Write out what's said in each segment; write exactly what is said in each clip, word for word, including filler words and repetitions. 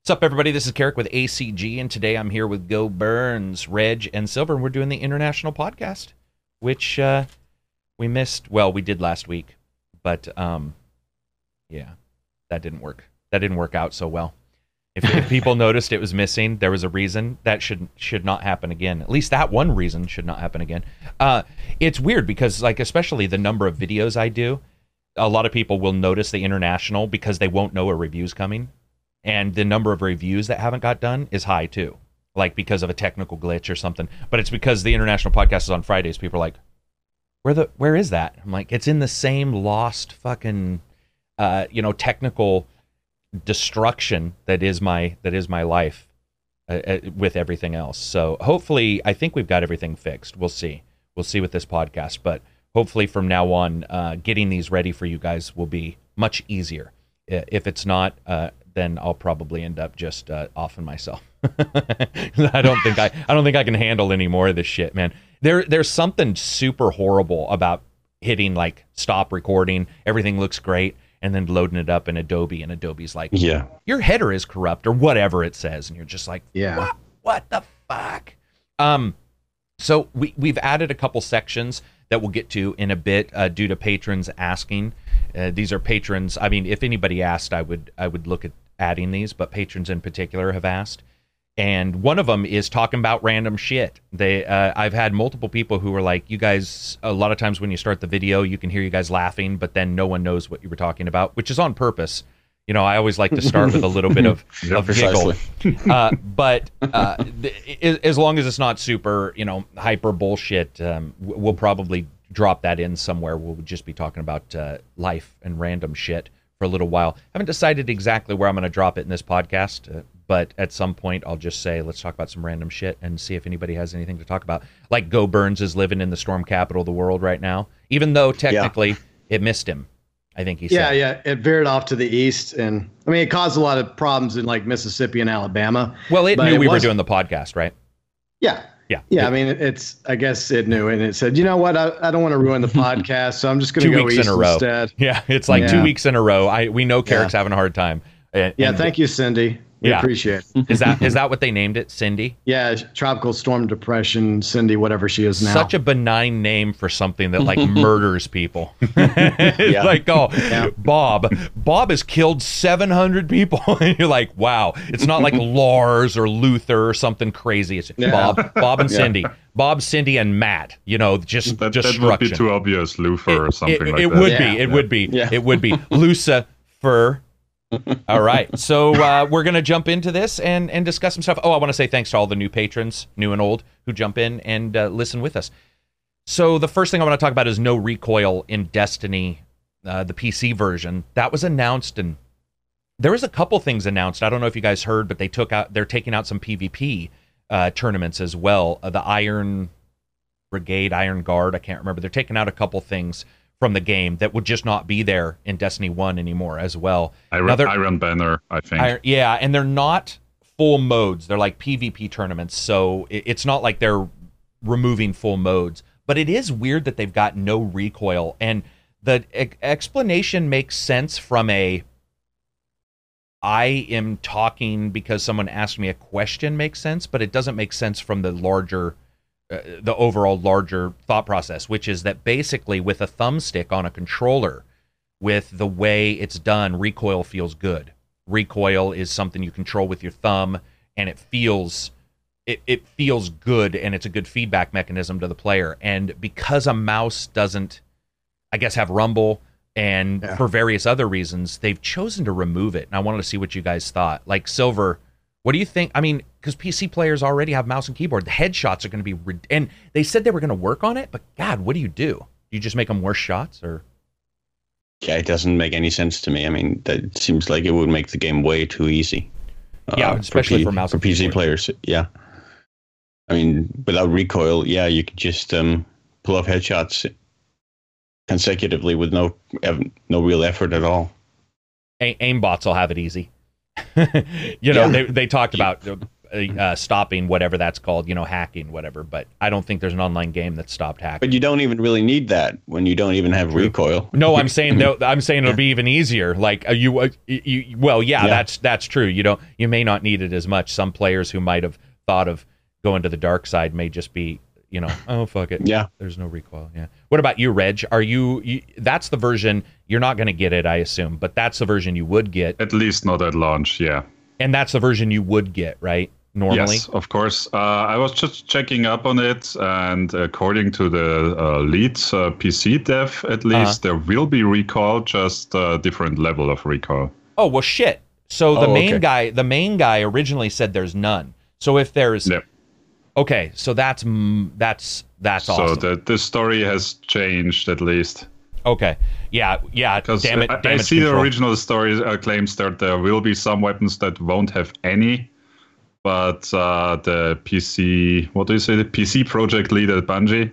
What's up, everybody? This is Carrick with A C G, and today I'm here with Go Burns, Reg, and Silver, and we're doing the International Podcast, which uh, we missed. Well, we did last week, but um, yeah, that didn't work. That didn't work out so well. If, if people noticed it was missing, there was a reason. That should should not happen again. At least that one reason should not happen again. Uh, it's weird because, like, especially the number of videos I do, a lot of people will notice the International because they won't know a review's coming. And the number of reviews that haven't got done is high too, like because of a technical glitch or something. But it's because the International Podcast is on Fridays. People are like, "Where the where is that?" I'm like, "It's in the same lost fucking, uh, you know, technical destruction that is my that is my life, uh, uh, with everything else." So hopefully, I think we've got everything fixed. We'll see. We'll see with this podcast, but hopefully from now on, uh, getting these ready for you guys will be much easier. If it's not, uh, then I'll probably end up just uh, offing myself. I don't think I, I don't think I can handle any more of this shit, man. There, there's something super horrible about hitting like stop recording. Everything looks great, and then loading it up in Adobe, and Adobe's like, "Yeah, your header is corrupt," or whatever it says, and you're just like, "Yeah, what, what the fuck?" Um, so we we've added a couple sections that we'll get to in a bit, uh, due to patrons asking. Uh, these are patrons. I mean, if anybody asked, I would I would look at adding these, but patrons in particular have asked. And one of them is talking about random shit. They, uh, I've had multiple people who were like, "You guys, a lot of times when you start the video, you can hear you guys laughing, but then no one knows what you were talking about," which is on purpose. You know, I always like to start with a little bit of, yeah, of giggle. Uh, but uh, th- as long as it's not super, you know, hyper bullshit, um, we'll probably drop that in somewhere. We'll just be talking about uh, life and random shit for a little while. I haven't decided exactly where I'm going to drop it in this podcast, uh, but at some point I'll just say, let's talk about some random shit and see if anybody has anything to talk about. Like Go Burns is living in the storm capital of the world right now, even though technically yeah. it missed him. I think he yeah, said. Yeah, it veered off to the east, and I mean, it caused a lot of problems in like Mississippi and Alabama. Well, it knew it we was, were doing the podcast, right? Yeah. Yeah. Yeah. It, I mean, it's, I guess it knew, and it said, "You know what? I, I don't want to ruin the podcast, so I'm just going to go weeks east in a row. instead." Yeah. It's like yeah. two weeks in a row. I, we know Carrick's yeah. having a hard time. And, yeah. and Thank you, Cindy. We yeah. appreciate it. Is that, is that what they named it? Cindy? Yeah. Tropical storm depression, Cindy, whatever she is now. Such a benign name for something that like murders people. It's yeah. like, oh, yeah. Bob. Bob has killed seven hundred people. And you're like, wow. It's not like Lars or Luther or something crazy. It's yeah. Bob, Bob and yeah. Cindy. Bob, Cindy, and Matt. You know, just that, destruction. That would be too obvious, Luther or something it, like it that. Would yeah. be, it yeah. would be. Yeah. It would be. Lucifer. All right, so uh, we're going to jump into this and, and discuss some stuff. Oh, I want to say thanks to all the new patrons, new and old, who jump in and uh, listen with us. So the first thing I want to talk about is no recoil in Destiny, uh, the P C version. That was announced, and there was a couple things announced. I don't know if you guys heard, but they took out, they're taking out some PvP uh, tournaments as well. Uh, the Iron Brigade, Iron Guard, I can't remember. They're taking out a couple things from the game that would just not be there in Destiny one anymore as well. Iron, Iron Banner, I think. Iron, yeah, and they're not full modes. They're like PvP tournaments, so it, it's not like they're removing full modes. But it is weird that they've got no recoil, and the e- explanation makes sense from a I am talking because someone asked me a question makes sense, but it doesn't make sense from the larger Uh, the overall larger thought process, which is that basically with a thumbstick on a controller, with the way it's done, recoil feels good. Recoil is something you control with your thumb, and it feels it, it feels good, and it's a good feedback mechanism to the player. And because a mouse doesn't, I guess, have rumble, and yeah. for various other reasons, they've chosen to remove it. And I wanted to see what you guys thought. Like, Silver, what do you think? I mean, because P C players already have mouse and keyboard. The headshots are going to be... Re- and they said they were going to work on it, but God, what do you do? Do you just make them worse shots, or...? Yeah, it doesn't make any sense to me. I mean, that seems like it would make the game way too easy. Yeah, uh, especially for, P- for mouse for and P C keyboard. players. Yeah. I mean, without recoil, yeah, you could just um, pull off headshots consecutively with no no real effort at all. A- aimbots will have it easy. you know, yeah. they they talked about uh, stopping whatever that's called, you know, hacking, whatever. But I don't think there's an online game that stopped hacking. But you don't even really need that when you don't even have recoil. No, I'm saying that, I'm saying it'll be even easier. Like uh, you, uh, you, well, yeah, Yeah. that's that's true. You don't, you may not need it as much. Some players who might have thought of going to the dark side may just be, you know, oh fuck it, Yeah. there's no recoil. Yeah. What about you, Reg? Are you, you that's the version you're not going to get it, I assume, but that's the version you would get, At least not at launch, yeah. and that's the version you would get, right? Normally. Yes, of course. Uh, I was just checking up on it, and according to the uh, lead uh, P C dev, at least, there will be recoil, just a different level of recoil. Oh well, shit. So the Oh, main okay. guy, the main guy originally said there's none. So if there's, Yep. okay, so that's mm, that's that's So awesome. the, the story has changed, at least. Okay. Yeah, yeah. Because Damn it. I, I damage see control. the original story uh, claims that there will be some weapons that won't have any, but uh, the P C, what do you say, the P C project lead at Bungie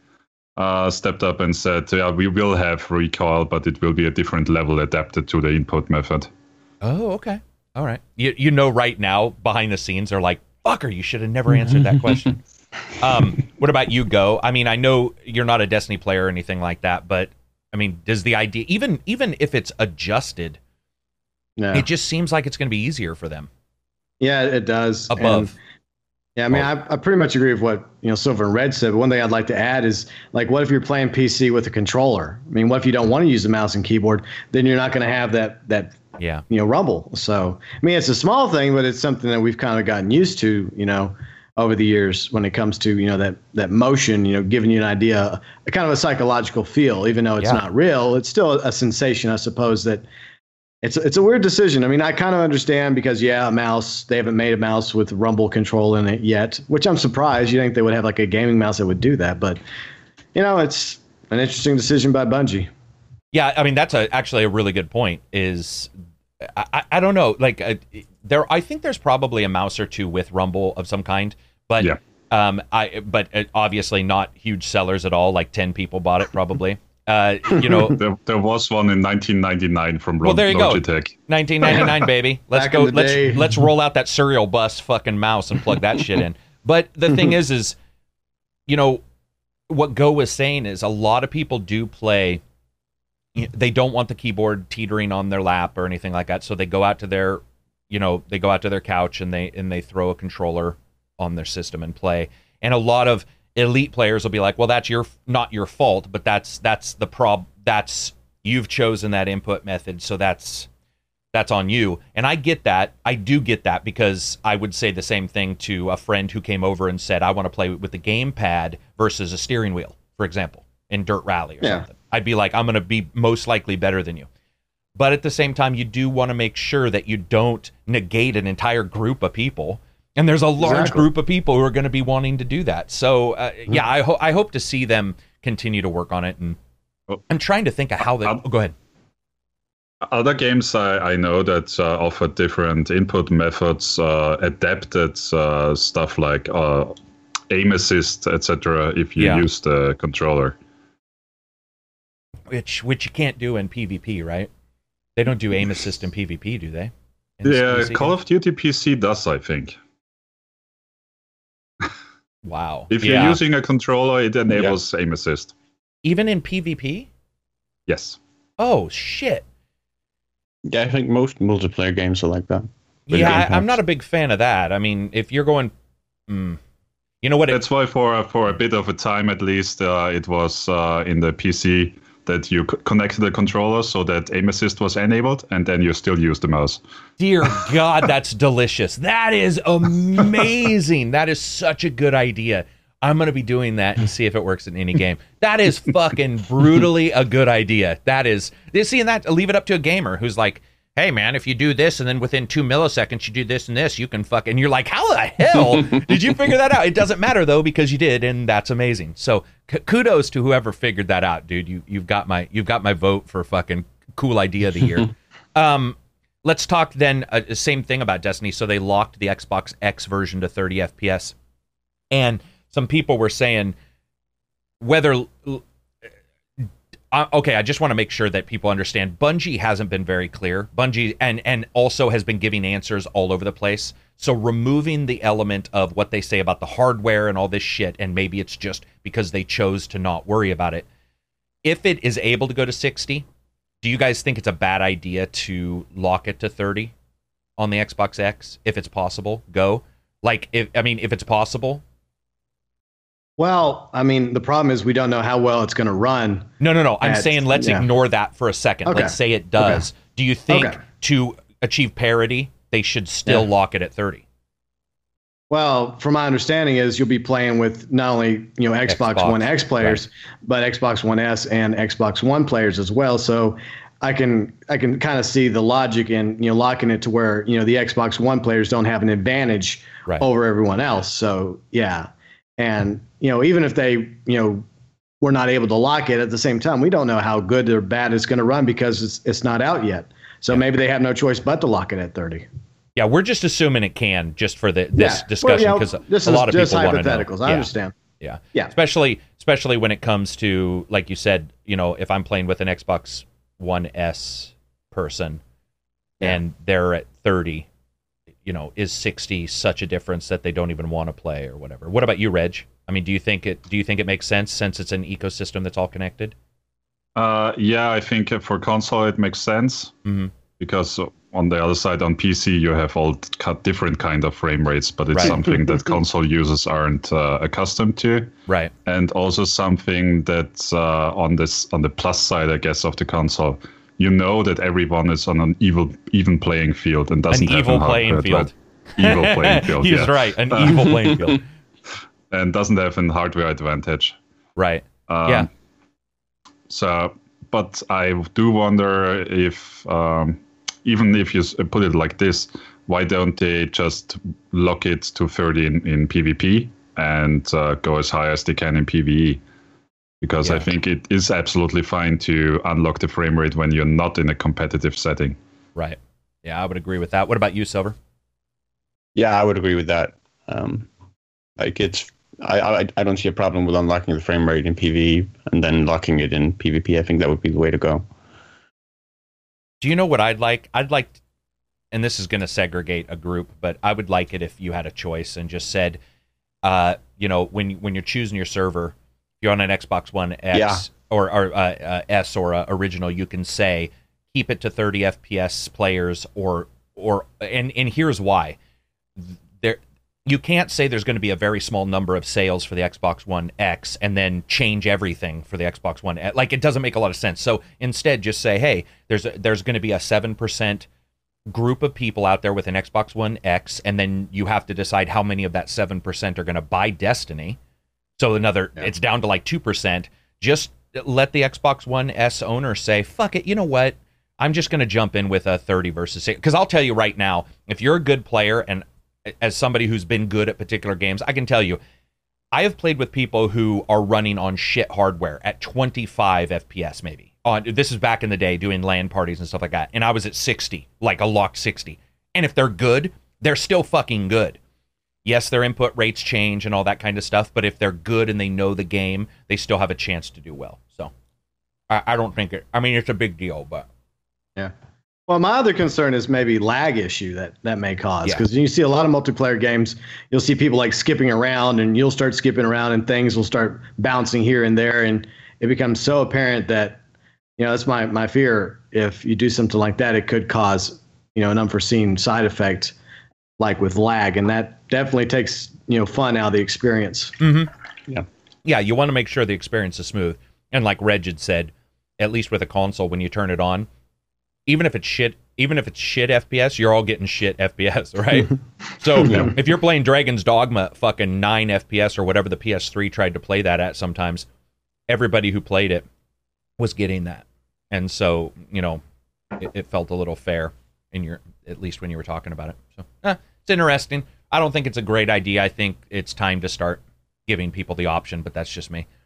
uh, stepped up and said, yeah, we will have recoil, but it will be a different level adapted to the input method. Oh, okay. All right. You you know right now behind the scenes they're like, fucker, you should have never answered that question. um, what about you, Go? I mean, I know you're not a Destiny player or anything like that, but I mean, does the idea, even even if it's adjusted, Yeah. it just seems like it's going to be easier for them. Yeah, it does. Above. And, yeah, I mean, Oh. I, I pretty much agree with what you know Silver and Red said. But one thing I'd like to add is, like, what if you're playing P C with a controller? I mean, what if you don't want to use a mouse and keyboard? Then you're not going to have that that Yeah. you know rumble. So, I mean, it's a small thing, but it's something that we've kind of gotten used to, you know, over the years when it comes to you know that that motion, you know, giving you an idea, a kind of a psychological feel, even though it's Yeah. not real. It's still a sensation, I suppose, that. It's it's a weird decision. I mean, I kind of understand because yeah, a mouse. They haven't made a mouse with rumble control in it yet, which I'm surprised. You think they would have like a gaming mouse that would do that, but you know, it's an interesting decision by Bungie. Yeah, I mean that's a, actually a really good point. Is I, I, I don't know, like uh, there, I think there's probably a mouse or two with rumble of some kind, but Yeah. um, I but uh, obviously not huge sellers at all. Like ten people bought it probably. Uh, you know, There, there was one in nineteen ninety-nine from Well, there you go. Logitech. nineteen ninety-nine, baby. Let's Back go. in the Let's day. let's roll out that serial bus fucking mouse and plug that shit in. But the thing is, is you know what Go was saying is a lot of people do play. They don't want the keyboard teetering on their lap or anything like that, so they go out to their, you know, they go out to their couch and they and they throw a controller on their system and play. And a lot of elite players will be like, well, that's your not your fault, but that's that's the prob that's you've chosen that input method, so that's that's on you. And I get that. I do get that because I would say the same thing to a friend who came over and said, I want to play with the gamepad versus a steering wheel, for example, in Dirt Rally or Yeah. something. I'd be like, I'm going to be most likely better than you. But at the same time, you do want to make sure that you don't negate an entire group of people. And there's a large Exactly. group of people who are going to be wanting to do that. So, uh, yeah, I, ho- I hope to see them continue to work on it. And Oh. I'm trying to think of how they. Um, Oh, go ahead. Other games I, I know that uh, offer different input methods, uh, adapted uh, stuff like uh, aim assist, et cetera. If you Yeah. use the controller, Which which you can't do in PvP, right? They don't do aim assist in PvP, do they? In this yeah, P C Call game? of Duty P C does, I think. Wow. If you're Yeah. using a controller, it enables aim assist. Even in PvP? Yes. Oh shit. Yeah, I think most multiplayer games are like that. With Yeah, gamepads. I, I'm not a big fan of that. I mean, if you're going, mm, you know what? It, That's why for for a bit of a time at least, uh, it was uh, in the P C that you c- connected the controller so that aim assist was enabled, and then you still use the mouse. Dear God, that's delicious. That is amazing. That is such a good idea. I'm going to be doing that and see if it works in any game. That is fucking brutally a good idea. That is, you see, and that, leave it up to a gamer who's like, hey man, if you do this and then within two milliseconds you do this and this, you can fuck, and you're like, how the hell did you figure that out? It doesn't matter though, because you did, and that's amazing. So k- kudos to whoever figured that out, dude. You, you've got my, you've got my vote for fucking cool idea of the year. um, Let's talk then, uh, same thing about Destiny. So they locked the Xbox X version to thirty F P S. And some people were saying whether, uh, okay, I just want to make sure that people understand. Bungie hasn't been very clear. Bungie and and also has been giving answers all over the place. So removing the element of what they say about the hardware and all this shit, and maybe it's just because they chose to not worry about it. If it is able to go to sixty, do you guys think it's a bad idea to lock it to thirty on the Xbox X? If it's possible, go. Like, if I mean, if it's possible. Well, I mean, the problem is we don't know how well it's going to run. No, no, no. I'm at, saying let's yeah. ignore that for a second. Okay. Let's say it does. Okay. Do you think Okay. to achieve parity, they should still Yeah. lock it at thirty? Well, from my understanding is you'll be playing with not only, you know, Xbox, Xbox, One X players, right. but Xbox One S and Xbox One players as well. So I can I can kind of see the logic in, you know, locking it to where, you know, the Xbox One players don't have an advantage right. over everyone else. So, yeah. And, you know, even if they, you know, were not able to lock it at the same time, we don't know how good or bad it's going to run because it's it's not out yet. So yeah. maybe they have no choice but to lock it at thirty. Yeah, we're just assuming it can, just for the, this yeah. discussion, because well, you know, a lot of just people want to know. hypotheticals. I yeah. understand. Yeah, yeah. Especially, especially when it comes to, like you said, you know, if I'm playing with an Xbox One S person, yeah. and they're at thirty, you know, is sixty such a difference that they don't even want to play or whatever? What about you, Reg? I mean, do you think it? Do you think it makes sense since it's an ecosystem that's all connected? Uh, yeah, I think for console it makes sense mm-hmm. because on the other side, on P C, you have all different kind of frame rates, but it's right. something that console users aren't uh, accustomed to. Right. And also something that uh, on this on the plus side, I guess, of the console, you know that everyone is on an evil even playing field and doesn't an have evil an playing field. Evil playing field. He's yeah. right. An evil playing field. And doesn't have an hardware advantage. Right. Um, yeah. So, but I do wonder if. Um, Even if you put it like this, why don't they just lock it to thirty in, in PvP and uh, go as high as they can in PvE? Because yeah. I think it is absolutely fine to unlock the frame rate when you're not in a competitive setting. Right. Yeah, I would agree with that. What about you, Silver? Yeah, I would agree with that. Um, like it's, I, I I don't see a problem with unlocking the frame rate in PvE and then locking it in PvP. I think that would be the way to go. Do you know what I'd like? I'd like, and this is going to segregate a group, but I would like it if you had a choice and just said, uh, you know, when when you're choosing your server, if you're on an Xbox One X yeah. or, or uh, uh, S or uh, original, you can say keep it to thirty F P S players, or or and and here's why. There, you can't say there's going to be a very small number of sales for the Xbox One X and then change everything for the Xbox One X. Like, it doesn't make a lot of sense. So instead, just say, hey, there's a, there's going to be a seven percent group of people out there with an Xbox One X, and then you have to decide how many of that seven percent are going to buy Destiny. So another, yeah. it's down to like two percent. Just let the Xbox One S owner say, fuck it, you know what? I'm just going to jump in with a thirty versus six. Because I'll tell you right now, if you're a good player, and as somebody who's been good at particular games, I can tell you, I have played with people who are running on shit hardware at twenty-five F P S maybe. On this is back in the day doing LAN parties and stuff like that, and I was at sixty, like a locked sixty. And if they're good, they're still fucking good. Yes, their input rates change and all that kind of stuff, but if they're good and they know the game, they still have a chance to do well. So I, I don't think it. I mean, it's a big deal, but yeah. Well, my other concern is maybe lag issue that that may cause, because yeah. you see a lot of multiplayer games, you'll see people like skipping around, and you'll start skipping around and things will start bouncing here and there, and it becomes so apparent that, you know, that's my, my fear. If you do something like that, it could cause, you know, an unforeseen side effect like with lag, and that definitely takes, you know, fun out of the experience. Mm-hmm. Yeah. Yeah, you want to make sure the experience is smooth. And like Reg had said, at least with a console, when you turn it on, even if it's shit, even if it's shit F P S, you're all getting shit F P S, right? So yeah. if you're playing Dragon's Dogma fucking nine F P S or whatever the P S three tried to play that at sometimes, everybody who played it was getting that. And so, you know, it, it felt a little fair in your, at least when you were talking about it. So eh, it's interesting. I don't think it's a great idea. I think it's time to start giving people the option, but that's just me.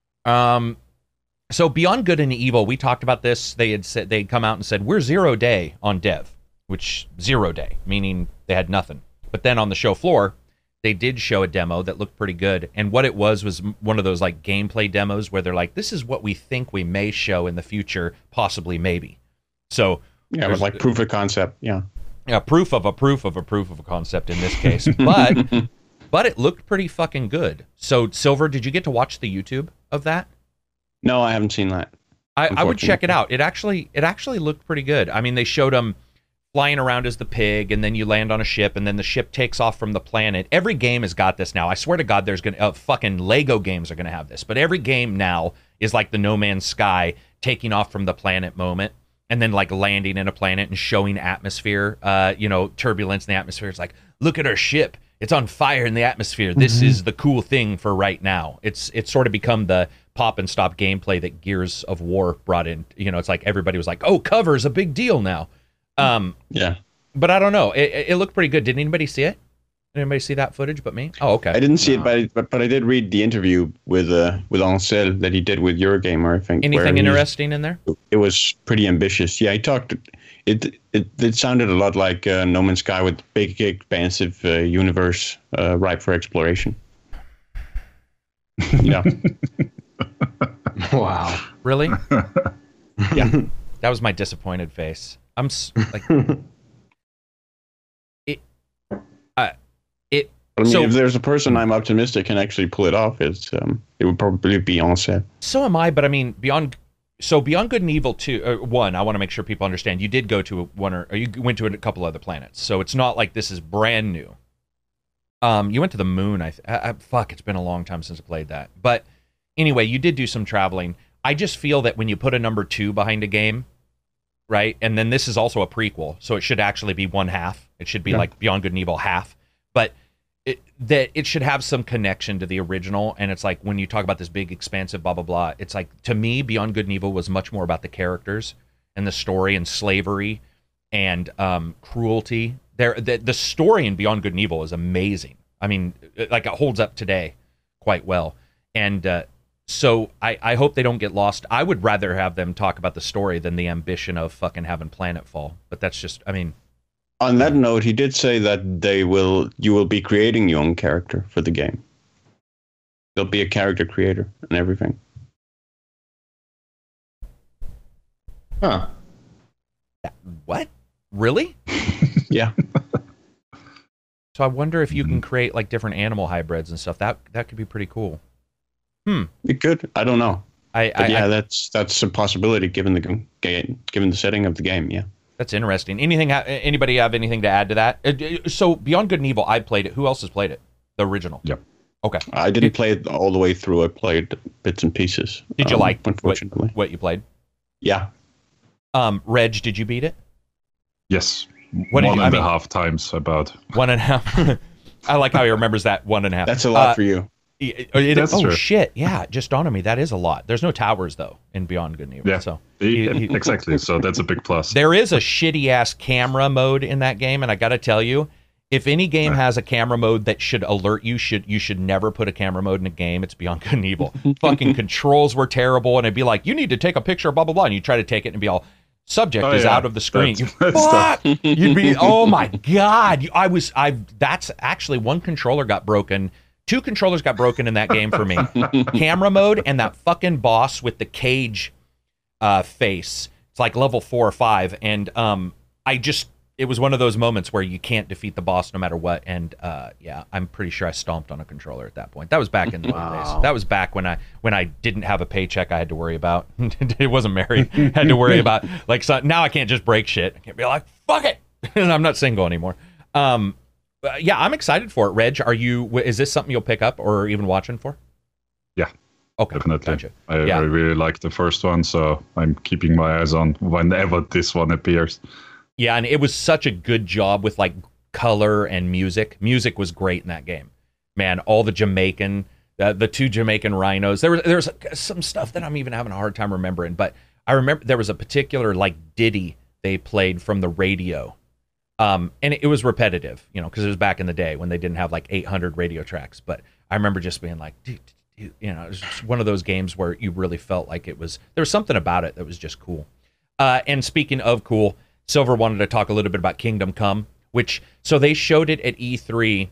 Um, So Beyond Good and Evil, we talked about this. They had said they'd come out and said we're zero day on dev, which zero day, meaning they had nothing. But then on the show floor, they did show a demo that looked pretty good. And what it was was one of those like gameplay demos where they're like, this is what we think we may show in the future, possibly, maybe. So yeah, it was like proof of concept. Yeah. Yeah, proof of a proof of a proof of a concept in this case. But but it looked pretty fucking good. So Silver, did you get to watch the YouTube of that? No, I haven't seen that. I, I would check it out. It actually it actually looked pretty good. I mean, they showed him flying around as the pig, and then you land on a ship, and then the ship takes off from the planet. Every game has got this now. I swear to God, there's gonna uh, fucking Lego games are gonna have this. But every game now is like the No Man's Sky taking off from the planet moment, and then like landing in a planet and showing atmosphere, uh, you know, turbulence in the atmosphere. It's like, look at our ship. It's on fire in the atmosphere. This mm-hmm. is the cool thing for right now. It's it's sort of become the pop and stop gameplay that Gears of War brought in. You know, it's like everybody was like, oh, cover's a big deal now. Um, yeah. But I don't know. It, it looked pretty good. Did anybody see it? Did anybody see that footage but me? Oh, okay. I didn't see no. it, but, I, but but I did read the interview with uh, with Ancel that he did with Eurogamer, I think. Anything interesting in there? It was pretty ambitious. Yeah, he talked. It it it sounded a lot like uh, No Man's Sky with big, expansive uh, universe uh, ripe for exploration. Yeah. Wow. Really? Yeah. That was my disappointed face. I'm like. it. Uh, it. I mean, so, if there's a person I'm optimistic can actually pull it off, it's um, it would probably be Ancel. So am I, but I mean, beyond. So Beyond Good and Evil two, uh, one, I want to make sure people understand. You did go to one or, or you went to a couple other planets, so it's not like this is brand new. Um, you went to the moon. I, I fuck, it's been a long time since I played that. But anyway, you did do some traveling. I just feel that when you put a number two behind a game, right, and then this is also a prequel, so it should actually be one half. It should be yeah. like Beyond Good and Evil half, but. It, that it should have some connection to the original, and it's like when you talk about this big expansive blah blah blah, it's like to me Beyond Good and Evil was much more about the characters and the story and slavery and um, cruelty. There, the, the story in Beyond Good and Evil is amazing. I mean, it, like it holds up today quite well, and uh, so I, I hope they don't get lost. I would rather have them talk about the story than the ambition of fucking having Planetfall, but that's just, I mean. On that note, he did say that they will, you will be creating your own character for the game. There'll be a character creator and everything. Huh. What? Really? Yeah. So I wonder if you can create like different animal hybrids and stuff. That that could be pretty cool. Hmm. It could. I don't know. I, but I yeah, I, that's that's a possibility given the game, given the setting of the game. Yeah. That's interesting. Anything? Anybody have anything to add to that? So Beyond Good and Evil, I played it. Who else has played it? The original. Yep. Okay. I didn't play it all the way through. I played bits and pieces. Did you um, like unfortunately. What, what you played? Yeah. Um, Reg, did you beat it? Yes. What one you, and I mean, a half times about. One and a half. I like how he remembers that one and a half. That's a lot uh, for you. It, it, That's oh true. shit! Yeah, just dawned on me. That is a lot. There's no towers though in Beyond Good and Evil. Yeah. So He- he- he- exactly. So that's a big plus. there is a shitty ass camera mode in that game, and I got to tell you, if any game has a camera mode that should alert you, should you should never put a camera mode in a game. It's Beyond Good and Evil. Fucking controls were terrible, and it'd be like, you need to take a picture, blah blah blah, and you try to take it and be all, subject Oh, is yeah. out of the screen. That's- You, that's fuck! You'd be, oh my god! I was, I. That's actually one controller got broken. Two controllers got broken in that game for me. Camera mode and that fucking boss with the cage uh, face. It's like level four or five, and um, I just, it was one of those moments where you can't defeat the boss no matter what. And uh, yeah, I'm pretty sure I stomped on a controller at that point. That was back in the old Wow. days. That was back when I when I didn't have a paycheck I had to worry about. It wasn't married. Had to worry about like so, now I can't just break shit. I can't be like fuck it. And I'm not single anymore. Um, uh, yeah, I'm excited for it. Reg, are you? Is this something you'll pick up or even watching for? Yeah. Okay, Definitely. gotcha. I, Yeah. I really like the first one, so I'm keeping my eyes on whenever this one appears. Yeah, and it was such a good job with like color and music. Music was great in that game. Man, all the Jamaican, uh, the two Jamaican rhinos. There was there's some stuff that I'm even having a hard time remembering, but I remember there was a particular like ditty they played from the radio. Um, and it, it was repetitive, you know, because it was back in the day when they didn't have like eight hundred radio tracks. But I remember just being like, dude, dude, you know, it was just one of those games where you really felt like it was, there was something about it that was just cool. Uh, and speaking of cool, Silver wanted to talk a little bit about Kingdom Come, which, so they showed it at E three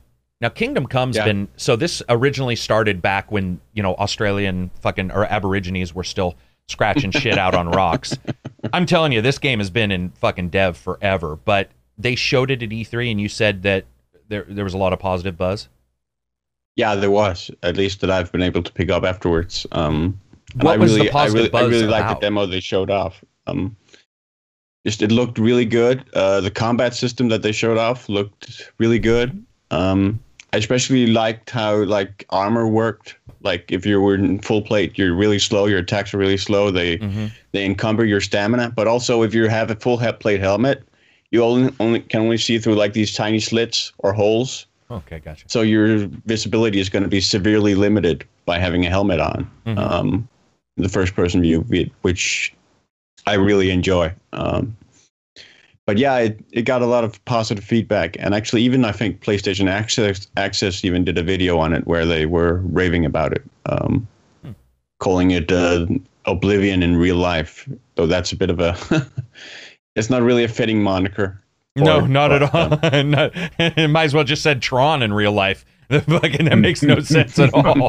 Now, Kingdom Come's Yeah. been so. This originally started back when you know Australian fucking or Aborigines were still scratching shit out on rocks. I'm telling you, this game has been in fucking dev forever. But they showed it at E three, and you said that there there was a lot of positive buzz. Yeah, there was, at least that I've been able to pick up afterwards. Um, and What I was the really, positive I really, buzz I really liked about? the demo they showed off. Um, just it looked really good. Uh, the combat system that they showed off looked really good. Um, I especially liked how like armor worked. Like if you were in full plate, you're really slow. Your attacks are really slow. They Mm-hmm. they encumber your stamina. But also, if you have a full he- plate helmet, you only only can only see through like these tiny slits or holes. Okay, gotcha. So your visibility is going to be severely limited by having a helmet on. Mhm. Um, the first person view, which I really enjoy. Um, but yeah, it, it got a lot of positive feedback. And actually, even I think PlayStation Access, Access even did a video on it where they were raving about it, um, Hmm. calling it uh, Oblivion in real life. So that's a bit of a, it's not really a fitting moniker. No, for- not at but, all. Not, it might as well just said Tron in real life. Fucking that makes no sense at all.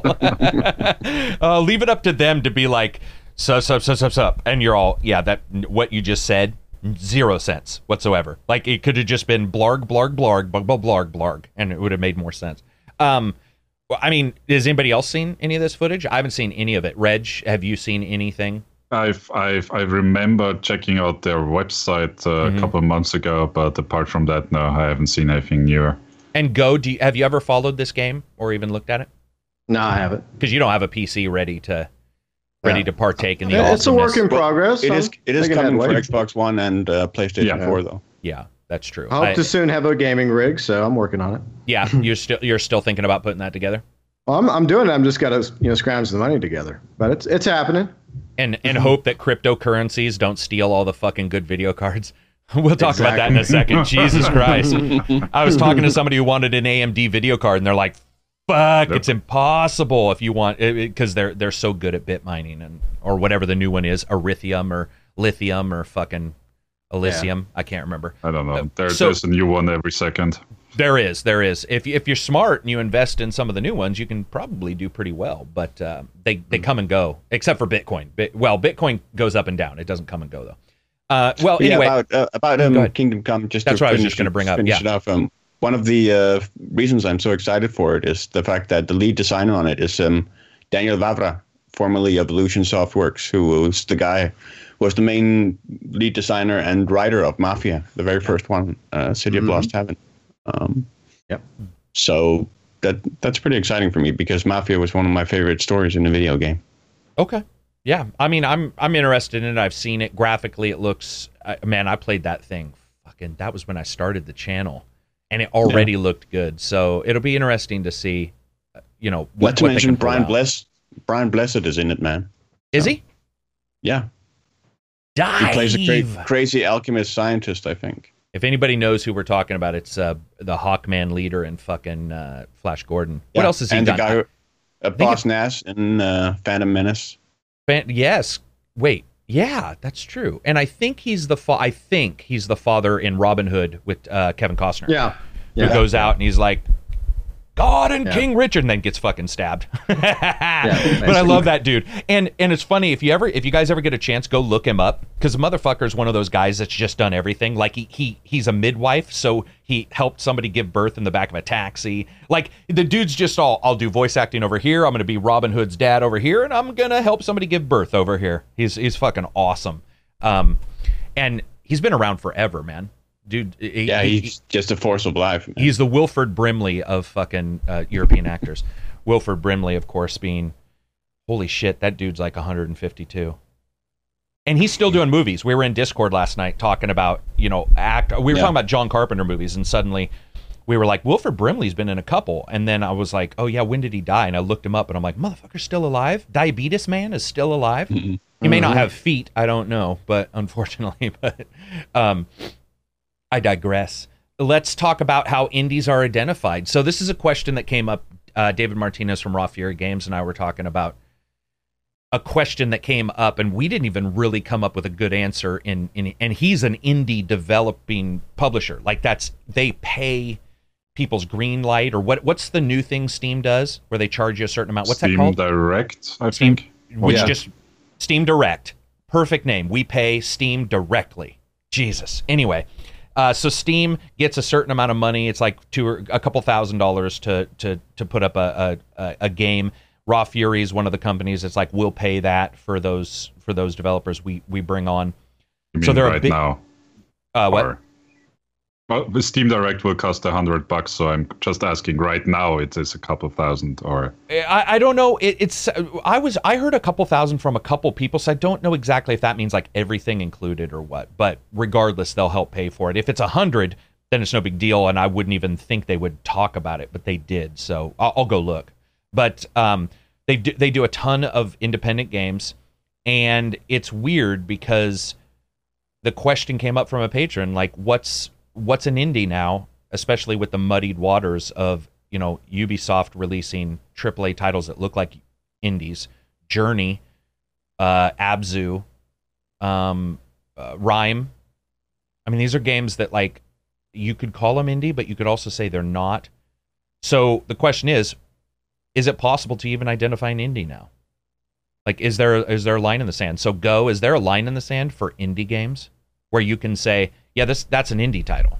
uh, leave it up to them to be like, sup, sup, sup, sup, sup. And you're all, yeah, that what you just said, zero sense whatsoever. Like it could have just been blarg, blarg, blarg, blarg, blarg, blarg, blarg, and it would have made more sense. Um, well, I mean, has anybody else seen any of this footage? I haven't seen any of it. Reg, have you seen anything? I've, I've, I remember checking out their website uh, Mhm. a couple of months ago, but apart from that, no, I haven't seen anything newer. And Go, do you, have you ever followed this game or even looked at it? No, I haven't. Because you don't have a P C ready to ready Yeah. to partake in the Yeah, it's a awesomeness. work in progress. It I'm is it is thinking coming that for way. Xbox One and uh, PlayStation Yeah. four, though. Yeah, that's true. I hope I- to soon have a gaming rig, so I'm working on it. yeah, you're still you're still thinking about putting that together, Well, I'm I'm doing it. I'm just got to you know scrounge the money together, but it's it's happening. and and hope that cryptocurrencies don't steal all the fucking good video cards. We'll talk about that in a second. Jesus Christ! I was talking to somebody who wanted an A M D video card, and they're like, "Fuck, Yep. it's impossible if you want because they're they're so good at bit mining and or whatever the new one is, Erythium or Lithium or fucking Elysium. I can't remember. I don't know. There, so- there's a new one every second. There is, there is. If if you're smart and you invest in some of the new ones, you can probably do pretty well. But uh, they they come and go, except for Bitcoin. Bit, well, Bitcoin goes up and down. It doesn't come and go though. Uh, well, But anyway, yeah, about uh, about Go um, ahead. Kingdom Come. Just That's to what I was finish just gonna it- bring up, Finish yeah. it off. Um, one of the uh, reasons I'm so excited for it is the fact that the lead designer on it is um, Daniel Vavra, formerly of Illusion Softworks, who was the guy who was the main lead designer and writer of Mafia, the very first one, uh, City Mhm. of Lost Heaven. Um, Yep. So that that's pretty exciting for me because Mafia was one of my favorite stories in a video game. okay, yeah. I mean, I'm I'm interested in it. I've seen it graphically. It looks, I, man. I played that thing. Fucking, that was when I started the channel, and it already looked good. So it'll be interesting to see, uh, you know, what, Not to what they mention can pull Brian out. Bless. Brian Blessed is in it, man. Is he? Yeah, Dive. he plays a cra- crazy alchemist scientist, I think. If anybody knows who we're talking about, it's uh, the Hawkman leader and fucking uh, Flash Gordon. What Yeah, else has he and done? the guy, who- uh, think Boss Nass in uh, Phantom Menace. Fan- yes. Wait. Yeah, that's true. And I think he's the fa- I think he's the father in Robin Hood with uh, Kevin Costner. Yeah, Who yeah. goes out and he's like, God and Yeah. King Richard, and then gets fucking stabbed. But I basically. love that dude. And and it's funny if you ever if you guys ever get a chance, go look him up because the motherfucker is one of those guys that's just done everything. Like he he he's a midwife, so he helped somebody give birth in the back of a taxi. Like the dude's just all I'll do voice acting over here. I'm gonna be Robin Hood's dad over here, and I'm gonna help somebody give birth over here. He's he's fucking awesome. Um, and he's been around forever, man. Dude, he- Yeah, he- he's just a force of life. man. He's the Wilford Brimley of fucking uh, European actors. Wilford Brimley, of course, being holy shit, that dude's like one hundred fifty-two, and he's still doing movies. We were in Discord last night talking about you know act. We were Yeah. talking about John Carpenter movies, and suddenly we were like, Wilford Brimley's been in a couple, and then I was like, oh yeah, when did he die? And I looked him up, and I'm like, motherfucker's still alive. Diabetes man is still alive. Mhm. He may not Mhm. have feet, I don't know, but unfortunately, but um. I digress. Let's talk about how indies are identified. So this is a question that came up. Uh, David Martinez from Raw Fury Games and I were talking about a question that came up, and we didn't even really come up with a good answer. In, in and he's an indie developing publisher. Like that's they pay people's green light, or what? What's the new thing Steam does where they charge you a certain amount? What's Steam that called? Direct, I Steam, think. which Yeah. just Steam Direct. Perfect name. We pay Steam directly. Jesus. Anyway, uh, so Steam gets a certain amount of money. It's like two or a couple thousand dollars to to to put up a a, a game. Raw Fury is one of the companies. It's like we'll pay that for those for those developers we we bring on. You So mean they're a right big- now. Uh, what? Or- well, the Steam Direct will cost a hundred bucks, so I'm just asking. Right now, it is a couple thousand, or I, I don't know. It, it's I was I heard a couple thousand from a couple people, so I don't know exactly if that means like everything included or what. But regardless, they'll help pay for it. If it's a hundred, then it's no big deal, and I wouldn't even think they would talk about it, but they did. So I'll, I'll go look. But um, they do, they do a ton of independent games, and it's weird because the question came up from a patron, like, what's what's an indie now, especially with the muddied waters of, you know, Ubisoft releasing triple A titles that look like indies, Journey, uh, Abzu, um, uh, Rhyme. I mean, these are games that, like, you could call them indie, but you could also say they're not. So the question is, is it possible to even identify an indie now? Like, is there is there a line in the sand? So Go, is there a line in the sand for indie games where you can say, yeah, this that's an indie title?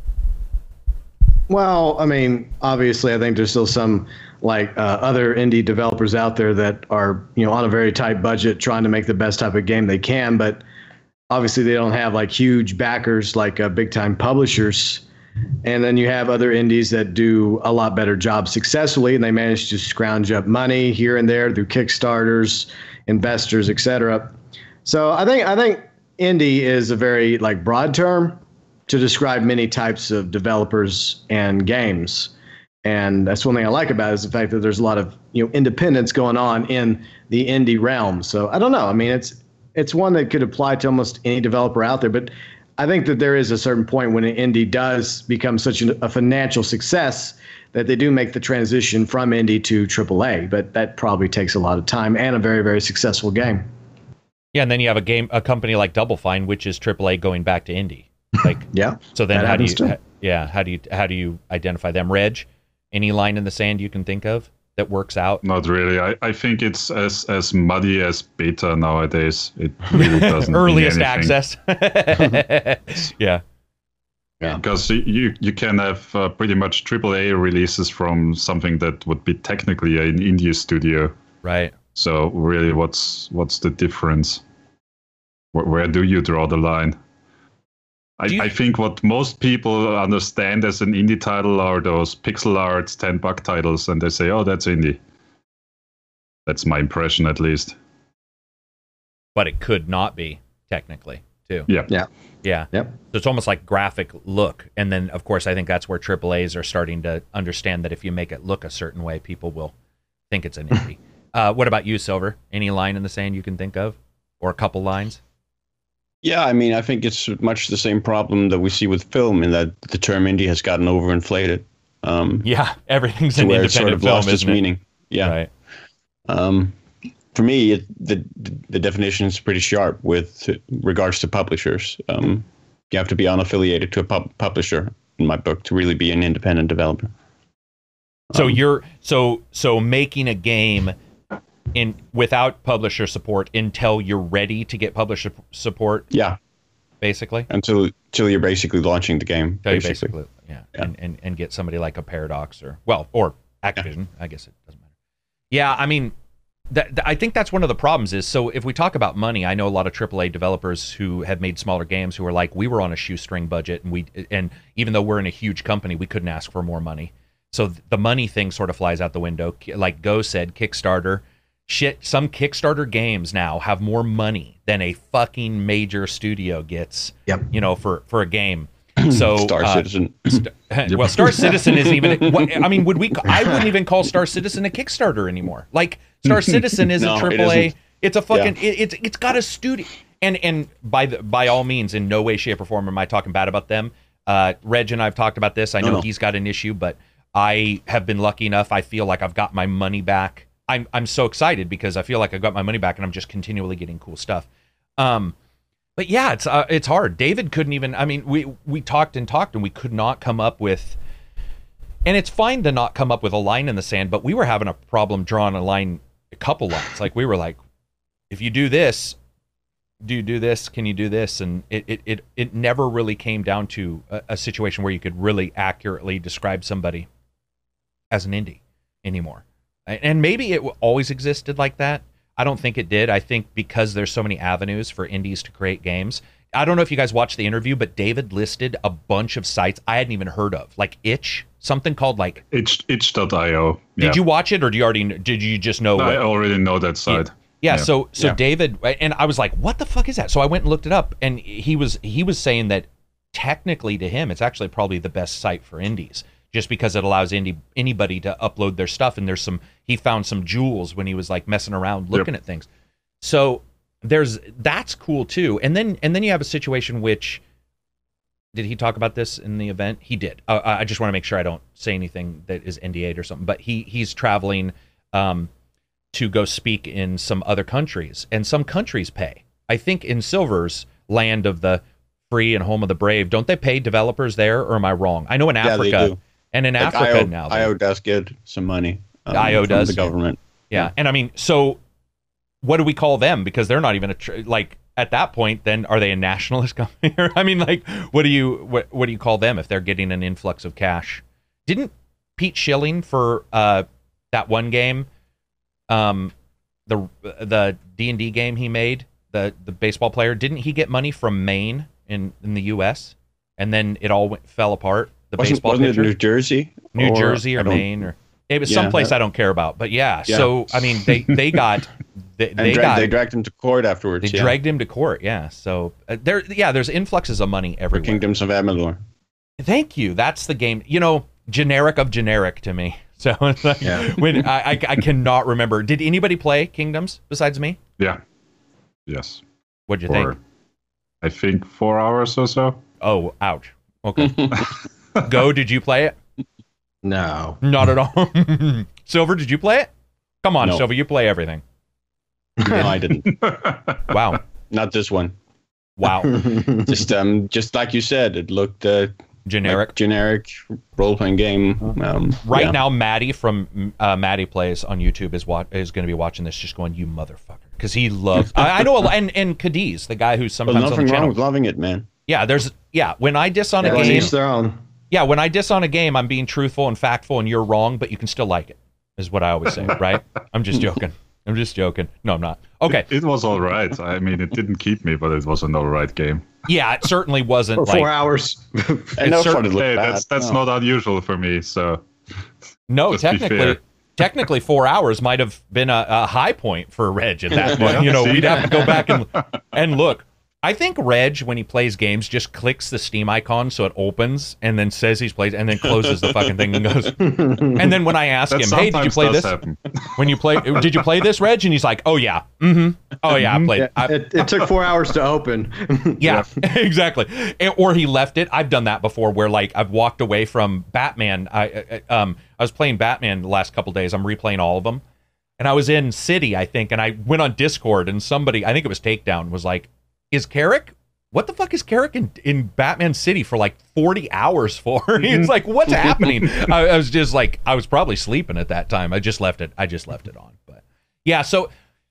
Well, I mean, obviously, I think there's still some like uh, other indie developers out there that are, you know, on a very tight budget trying to make the best type of game they can, but obviously they don't have like huge backers like uh, big time publishers. And then you have other indies that do a lot better job successfully, and they manage to scrounge up money here and there through Kickstarters, investors, et cetera. So I think I think indie is a very like broad term to describe many types of developers and games. And that's one thing I like about it, is the fact that there's a lot of, you know, independence going on in the indie realm. So I don't know. I mean, it's it's one that could apply to almost any developer out there, but I think that there is a certain point when an indie does become such a financial success that they do make the transition from indie to triple A, but that probably takes a lot of time and a very, very successful game. Yeah, and then you have a game, a company like Double Fine, which is triple A going back to indie. Like, yeah. So then, that how do you? happens too. ha- yeah, how do you how do you identify them? Reg, any line in the sand you can think of that works out? not really. I, I think it's as as muddy as beta nowadays. It really doesn't mean Earliest anything. access. Yeah. Yeah. Because you you can have uh, pretty much triple A releases from something that would be technically an indie studio. Right. So really, what's what's the difference? Where, where do you draw the line? I, Do you- I think what most people understand as an indie title are those pixel art ten buck titles, and they say, "Oh, that's indie." That's my impression, at least. But it could not be technically too. Yeah. Yeah. Yeah. Yep. So it's almost like graphic look, and then of course I think that's where triple A's are starting to understand that if you make it look a certain way, people will think it's an indie. uh, what about you, Silver? Any line in the sand you can think of, or a couple lines? Yeah, I mean, I think it's much the same problem that we see with film, in that the term indie has gotten overinflated. Um, Yeah, everything's to an where it's independent sort of film, lost its isn't it? meaning. Yeah. Right. Um, for me, it, the the definition is pretty sharp with regards to publishers. Um, you have to be unaffiliated to a pub- publisher, in my book, to really be an independent developer. So Um, you're so so making a game in without publisher support until you're ready to get publisher support, yeah, basically. until until you're basically launching the game. Until you Basically. basically, yeah, Yeah. And, and and get somebody like a Paradox or well or Activision. I guess it doesn't matter. Yeah, I mean, that, that- I think that's one of the problems is, so if we talk about money, I know a lot of triple A developers who have made smaller games who are like, we were on a shoestring budget, and we and even though we're in a huge company, we couldn't ask for more money. So th- the money thing sort of flies out the window. Ki- Like Go said, Kickstarter. Shit, some Kickstarter games now have more money than a fucking major studio gets. Yep. You know, for for a game. So Star uh, Citizen. St- well, Star Citizen isn't even. What, I mean, would we? I wouldn't even call Star Citizen a Kickstarter anymore. Like Star Citizen is No, a it triple A. isn't. It's a fucking. It, it's it's got a studio. And and by the by all means, in no way, shape, or form am I talking bad about them. Uh, Reg and I've talked about this. I No, know no. he's got an issue, but I have been lucky enough. I feel like I've got my money back. I'm I'm so excited because I feel like I got my money back, and I'm just continually getting cool stuff. Um, but yeah, it's uh, it's hard. David couldn't even. I mean, we we talked and talked, and we could not come up with And it's fine to not come up with a line in the sand, but we were having a problem drawing a line, a couple lines. Like we were like, if you do this, do you do this? Can you do this? And it it it, it never really came down to a, a situation where you could really accurately describe somebody as an indie anymore. And maybe it always existed like that. I don't think it did. I think because there's so many avenues for indies to create games. I don't know if you guys watched the interview, but David listed a bunch of sites I hadn't even heard of, like Itch, something called like itch itch dot io. Did yeah. you watch it, or do you already did you just know? I what, already know that site. Yeah, yeah, Yeah. so so Yeah. David, and I was like, what the fuck is that? So I went and looked it up, and he was he was saying that technically to him, it's actually probably the best site for indies, just because it allows indie anybody to upload their stuff, and there's some he found some jewels when he was like messing around looking Yep. at things. So there's that's cool too, and then and then you have a situation which. Did he talk about this in the event? He did. Uh, I just want to make sure I don't say anything that is N D A'd or something. But he he's traveling um, to go speak in some other countries, and some countries pay. I think in Silver's land of the free and home of the brave, don't they pay developers there, or am I wrong? I know in Yeah, they Africa, do. and in Like Africa I O, now, I O does get some money. Um, I O from does? the government. yeah. And I mean, so what do we call them? Because they're not even a tr- like. At that point, then are they a nationalist company? I mean, like, what do you what what do you call them if they're getting an influx of cash? Didn't Pete Schilling for uh, that one game, um, the the D and D game he made, the the baseball player, didn't he get money from Maine in in the U S and then it all went, fell apart? The Wasn't, baseball wasn't pitcher, it New Jersey? New Or- Jersey I or don't- Maine or it was Yeah, someplace that- I don't care about. But yeah, Yeah. so I mean, they they got they, And they dra- got they dragged him to court afterwards. they yeah, dragged him to court, yeah. So uh, there, yeah, there's influxes of money for everywhere. Kingdoms of Amalur. Thank you. That's the game. You know, generic of generic to me. So it's like, Yeah. when I, I I cannot remember. Did anybody play Kingdoms besides me? Yeah. Yes. What'd you For, think? I think four hours or so. Oh, ouch. Okay. Go. Did you play it? No. Not at all. Silver, did you play it? Come on, No. Silver. You play everything. No, I didn't. Wow. Not this one. Wow. Just um, just like you said, it looked uh, Generic. like generic role playing game. Um, Right yeah. now, Maddie from uh, Maddie Plays on YouTube is wa- is going to be watching this, just going, "You motherfucker," because he loves. I, I know, a, lo- and and Cadiz, the guy who's There's sometimes on the nothing wrong channel. with loving it, man. Yeah, there's yeah. When I diss on a Everyone game, each their own. yeah, when I diss on a game, I'm being truthful and factful, and you're wrong, but you can still like it. Is what I always say, right? I'm just joking. I'm just joking. No, I'm not. Okay. It was all right. I mean, it didn't keep me, but it was an all right game. Yeah, it certainly wasn't For like four hours. I never cer- thought it looked Hey, bad. that's that's no. not unusual for me. So no. Let's be Technically, fair. technically, four hours might have been a, a high point for Reg at that point. Yeah, You know, see? we'd have to go back and and look. I think Reg, when he plays games, just clicks the Steam icon so it opens and then says he's played and then closes the fucking thing and goes. And then when I ask that him, "Hey, did you sometimes play does this? happen. When you play, did you play this, Reg?" And he's like, "Oh yeah, mm-hmm. Oh yeah, I played." Yeah, I, it, it took four hours to open. Yeah, exactly. And- Or he left it. I've done that before, where like I've walked away from Batman. I I- um I was playing Batman the last couple days. I'm replaying all of them, and I was in City, I think, and I went on Discord, and somebody, I think it was Takedown, was like, "Is Carrick? What the fuck is Carrick in, in Batman City for like forty hours for?" He's like, "What's happening?" I, I was just like, I was probably sleeping at that time. I just left it. I just left it on. But yeah, so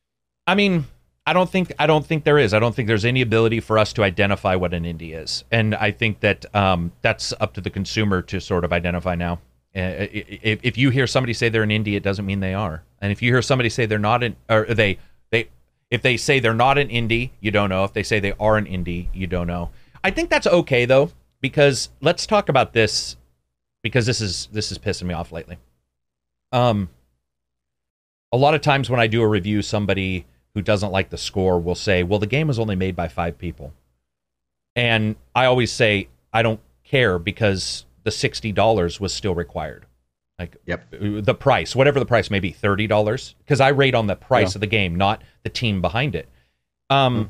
I mean. I don't think I don't think there is. I don't think there's any ability for us to identify what an indie is, and I think that um, that's up to the consumer to sort of identify now. Uh, if, if you hear somebody say they're an indie, it doesn't mean they are. And if you hear somebody say they're not an, or they they if they say they're not an indie, you don't know. If they say they are an indie, you don't know. I think that's okay though, because let's talk about this, because this is this is pissing me off lately. Um, a lot of times when I do a review, somebody who doesn't like the score will say, "Well, the game was only made by five people." And I always say, I don't care, because the sixty dollars was still required. Like, Yep. the price, whatever the price may be, thirty dollars, because I rate on the price Yeah. of the game, not the team behind it. Um,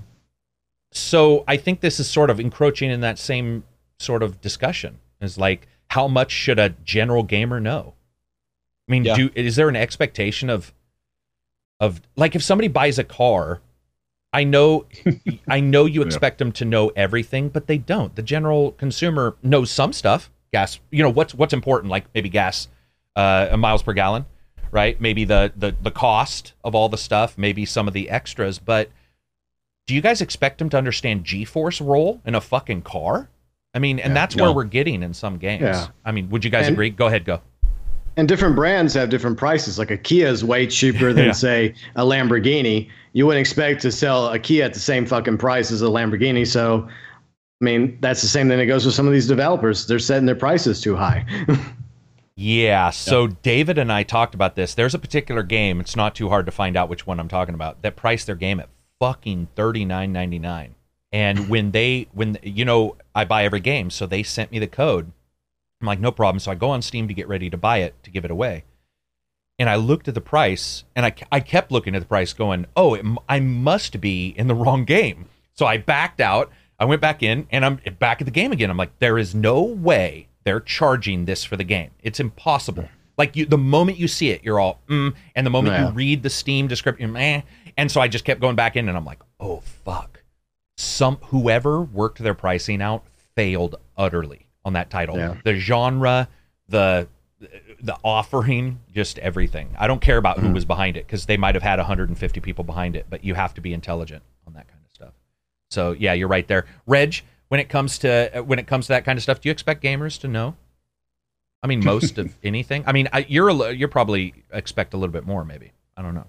so I think this is sort of encroaching in that same sort of discussion. Is like, how much should a general gamer know? I mean, Yeah. do is there an expectation of of like, if somebody buys a car, I know I know you expect them to know everything, but they don't. The general consumer knows some stuff. gas. You know what's what's important, like maybe gas, uh, miles per gallon, right? Maybe the the the cost of all the stuff, maybe some of the extras. But do you guys expect them to understand G-force role in a fucking car? I mean, and yeah, that's no. where we're getting in some games. Yeah. I mean, would you guys and, agree? Go ahead, go. And different brands have different prices. Like a Kia is way cheaper than, yeah. say, a Lamborghini. You wouldn't expect to sell a Kia at the same fucking price as a Lamborghini. So, I mean, that's the same thing that goes with some of these developers. They're setting their prices too high. yeah. So yeah. David and I talked about this. There's a particular game. It's not too hard to find out which one I'm talking about. That priced their game at fucking thirty-nine ninety-nine. And when they, when you know, I buy every game, so they sent me the code. I'm like, no problem. So I go on Steam to get ready to buy it, to give it away. And I looked at the price, and I, I kept looking at the price going, oh, it, I must be in the wrong game. So I backed out. I went back in, and I'm back at the game again. I'm like, there is no way they're charging this for the game. It's impossible. Like, you, the moment you see it, you're all, mm, and the moment yeah. you read the Steam description, meh. And so I just kept going back in, and I'm like, oh, fuck. Some whoever worked their pricing out failed utterly on that title. Yeah. The genre, the the offering, just everything. I don't care about mm. who was behind it, because they might have had one hundred fifty people behind it, but you have to be intelligent on that kind of stuff. So yeah, you're right there. Reg, when it comes to when it comes to that kind of stuff, do you expect gamers to know? I mean, most of anything. I mean, I, you're a, you're probably expect a little bit more, maybe. I don't know.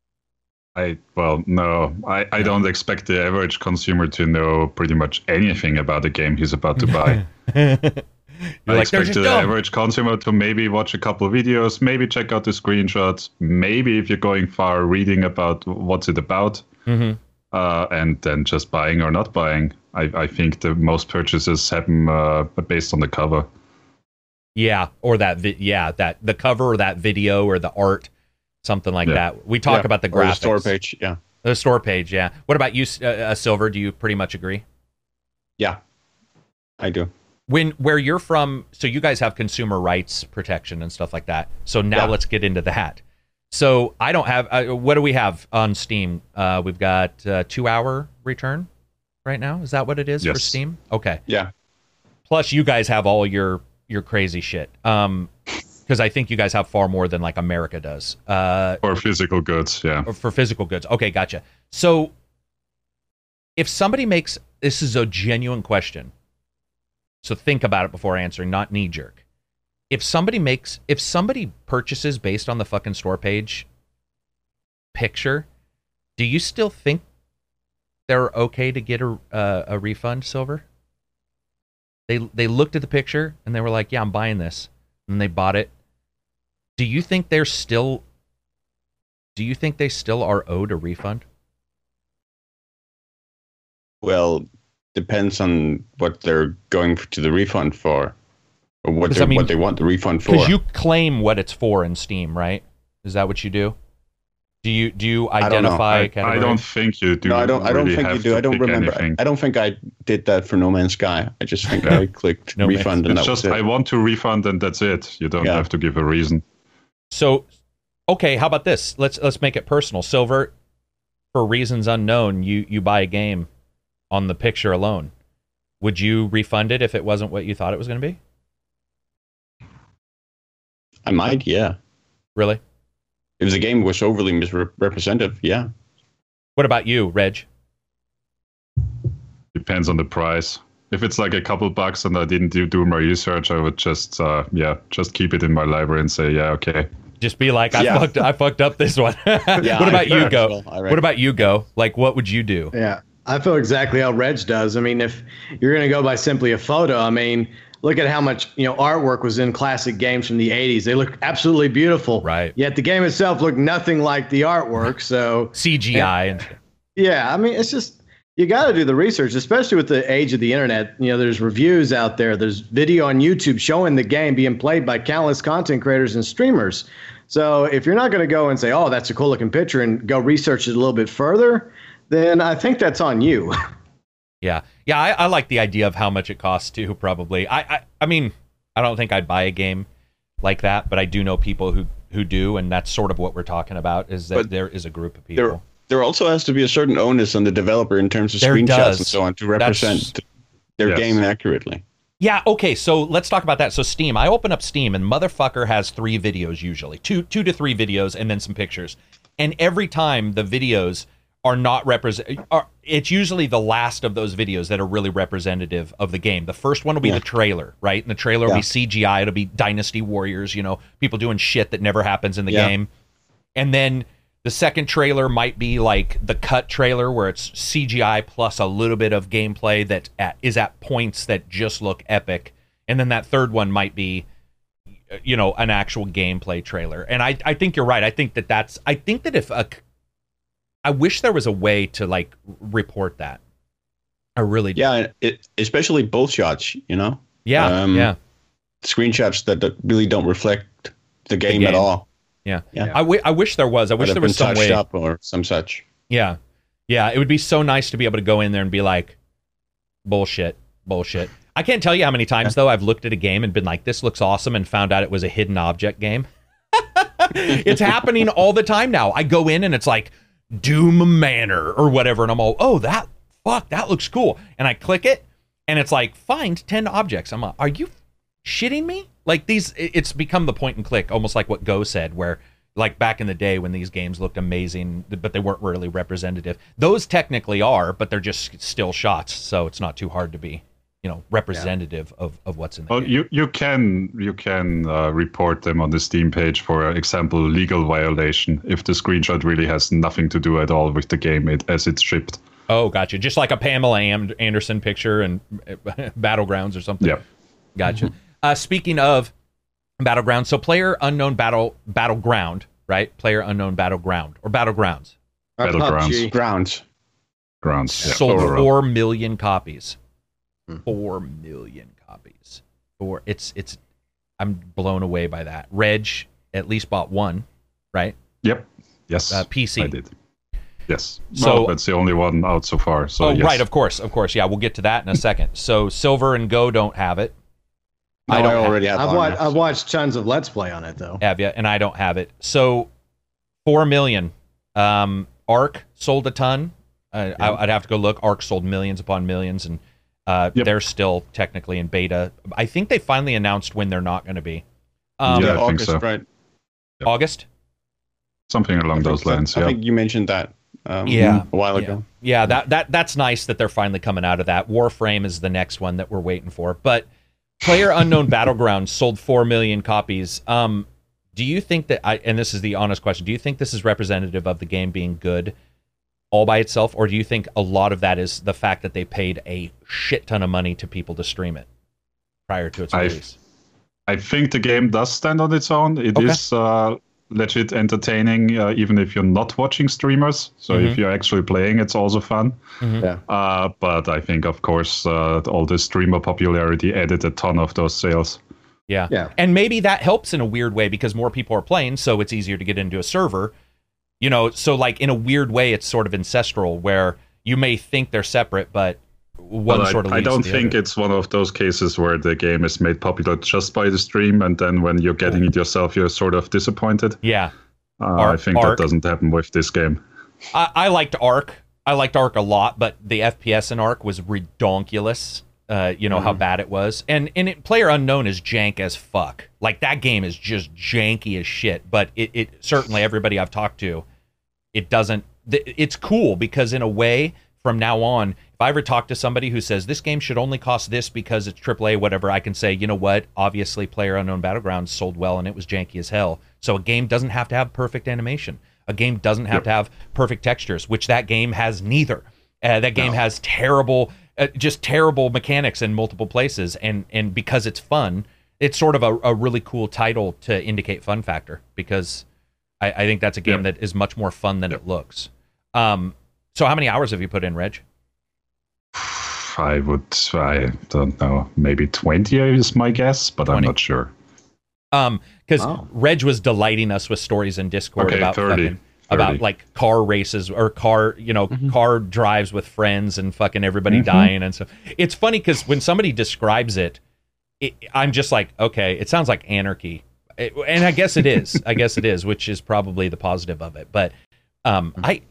I well no, I, I don't expect the average consumer to know pretty much anything about the game he's about to buy. I like, expect the dumb. average consumer to maybe watch a couple of videos, maybe check out the screenshots, maybe if you're going far, reading about what's it about, mm-hmm. uh, and then just buying or not buying. I, I think the most purchases happen uh, based on the cover. Yeah, or that vi- yeah that the cover or that video or the art. Something like yeah. that. We talk yeah. about the graphics. Or the store page, yeah. The store page, yeah. What about you, uh, uh, Silver? Do you pretty much agree? Yeah, I do. When where you're from, so you guys have consumer rights protection and stuff like that. So now yeah. let's get into that. So I don't have. Uh, what do we have on Steam? Uh, we've got uh, two hour return right now. Is that what it is yes. for Steam? Okay. Yeah. Plus, you guys have all your your crazy shit. Um. Because I think you guys have far more than like America does. Uh, for physical goods, yeah. Or for physical goods. Okay, gotcha. So if somebody makes, this is a genuine question. So think about it before answering, not knee jerk. If somebody makes, if somebody purchases based on the fucking store page picture, do you still think they're okay to get a uh, a refund, Silver? They they looked at the picture and they were like, yeah, I'm buying this. And they bought it. Do you think they're still do you think they still are owed a refund? Well, depends on what they're going to the refund for, or what, I mean, what they want the refund for. Because you claim what it's for in Steam, right? Is that what you do? Do you do you identify? I don't, I, I don't think you do. No, I don't. I don't really think you do. I don't remember. I, I don't think I did that for No Man's Sky. I just think yeah. I clicked no refund, and it's that just was it. I want to refund, and that's it. You don't yeah. have to give a reason. So, okay, how about this? Let's let's make it personal. Silver, for reasons unknown, you you buy a game on the picture alone. Would you refund it if it wasn't what you thought it was going to be? I might, yeah. Really? If the game was overly misrepresentative, yeah. What about you, Reg? Depends on the price. If it's like a couple bucks and I didn't do, do my research, I would just, uh, yeah, just keep it in my library and say, yeah, okay. Just be like, I yeah. fucked, I fucked up this one. yeah, what about you, Go? Well, what about you, Go? Like, what would you do? Yeah, I feel exactly how Reg does. I mean, if you're going to go by simply a photo, I mean, look at how much, you know, artwork was in classic games from the eighties. They look absolutely beautiful. Right. Yet the game itself looked nothing like the artwork. So C G I. And, and yeah, I mean, it's just, you got to do the research, especially with the age of the internet. You know, there's reviews out there. There's video on YouTube showing the game being played by countless content creators and streamers. So if you're not going to go and say, oh, that's a cool looking picture and go research it a little bit further, then I think that's on you. Yeah. Yeah, I, I like the idea of how much it costs too, probably. I, I I mean, I don't think I'd buy a game like that, but I do know people who, who do, and that's sort of what we're talking about, is that but there is a group of people. There, there also has to be a certain onus on the developer in terms of there screenshots does. and so on to represent that's, their yes. game accurately. Yeah, okay, so let's talk about that. So Steam, I open up Steam and motherfucker has three videos usually. Two two to three videos and then some pictures. And every time the videos are not represent are it's usually the last of those videos that are really representative of the game. The first one will be yeah. the trailer, right? And the trailer yeah. will be C G I, it'll be Dynasty Warriors, you know, people doing shit that never happens in the yeah. game. And then the second trailer might be like the cut trailer where it's C G I plus a little bit of gameplay that at, is at points that just look epic. And then that third one might be, you know, an actual gameplay trailer. And I, I think you're right. I think that that's, I think that if a, I wish there was a way to like report that. I really do. Yeah, it, especially both shots, you know? Yeah, um, yeah. Screenshots that, that really don't reflect the game, the game. at all. Yeah, yeah. I, w- I wish there was. I wish there was some way. Up or some such. Yeah, yeah. It would be so nice to be able to go in there and be like, bullshit, bullshit. I can't tell you how many times though I've looked at a game and been like, this looks awesome, and found out it was a hidden object game. It's happening all the time now. I go in and it's like Doom Manor or whatever, and I'm all, oh, that fuck, that looks cool, and I click it, and it's like, find ten objects. I'm like, are you shitting me? Like these, it's become the point and click, almost like what Go said, where like back in the day when these games looked amazing, but they weren't really representative. Those technically are, but they're just still shots, so it's not too hard to be, you know, representative yeah. of, of what's in the well, game. you you can you can uh, report them on the Steam page for example legal violation if the screenshot really has nothing to do at all with the game it, as it's shipped. Oh, gotcha. Just like a Pamela Anderson picture and Battlegrounds or something. Yeah, gotcha. Mm-hmm. Uh, speaking of Battleground, so Player Unknown Battle Battleground, right? Player Unknown Battleground or Battlegrounds. Battlegrounds. Grounds. Grounds. Yeah. Sold four million copies. Four million copies. Four. It's it's. I'm blown away by that. Reg at least bought one, right? Yep. Yes. Uh, P C. I did. Yes. So well, that's the only one out so far. So oh, yes. right. Of course. Of course. Yeah. We'll get to that in a second. So Silver and Go don't have it. No, I, don't I already have, have I've, watched, I've watched tons of Let's Play on it, though. Have you? And I don't have it. So, four million. Um, Ark sold a ton. Uh, yeah. I, I'd have to go look. Ark sold millions upon millions, and uh, yep. they're still technically in beta. I think they finally announced when they're not going to be. Um, yeah, I August, think so. Right? Yep. August? Something along those lines, I yeah. think you mentioned that um, yeah. a while yeah. ago. Yeah, that, that that's nice that they're finally coming out of that. Warframe is the next one that we're waiting for. But Player Unknown Battlegrounds sold four million copies. Um, do you think that, I, and this is the honest question, do you think this is representative of the game being good all by itself, or do you think a lot of that is the fact that they paid a shit ton of money to people to stream it prior to its I, release? I think the game does stand on its own. It okay. is uh, legit entertaining, uh, even if you're not watching streamers. So mm-hmm. if you're actually playing, it's also fun. Mm-hmm. Yeah. Uh, but I think, of course, uh, all the streamer popularity added a ton of those sales. Yeah. Yeah. And maybe that helps in a weird way because more people are playing, so it's easier to get into a server. You know, so like in a weird way, it's sort of ancestral where you may think they're separate, but one well, sort of I, I don't the think other. It's one of those cases where the game is made popular just by the stream, and then when you're getting it yourself, you're sort of disappointed. Yeah. Uh, Ark, I think Ark. that doesn't happen with this game. I, I liked Ark. I liked Ark a lot, but the F P S in Ark was redonkulous. Uh, you know, mm-hmm. how bad it was. And and it, Player Unknown is jank as fuck. Like, that game is just janky as shit. But it, it certainly, everybody I've talked to, it doesn't... It's cool because in a way, from now on, if I ever talk to somebody who says, this game should only cost this because it's triple A, whatever, I can say, you know what? Obviously, Player Unknown Battlegrounds sold well and it was janky as hell. So a game doesn't have to have perfect animation. A game doesn't have yep. to have perfect textures, which that game has neither. Uh, that game no. has terrible... Uh, just terrible mechanics in multiple places, and and because it's fun, it's sort of a, a really cool title to indicate fun factor, because I, I think that's a game yep. that is much more fun than yep. it looks. Um, so how many hours have you put in, Reg? I would, I don't know, maybe twenty is my guess, but twenty. I'm not sure. Um, because oh. Reg was delighting us with stories in Discord okay, about thirty. fucking, about like car races or car, you know, mm-hmm. car drives with friends and fucking everybody mm-hmm. dying and stuff. It's funny because when somebody describes it, it, I'm just like, okay, it sounds like anarchy, it, and I guess it is. I guess it is, which is probably the positive of it. But um, mm-hmm. I,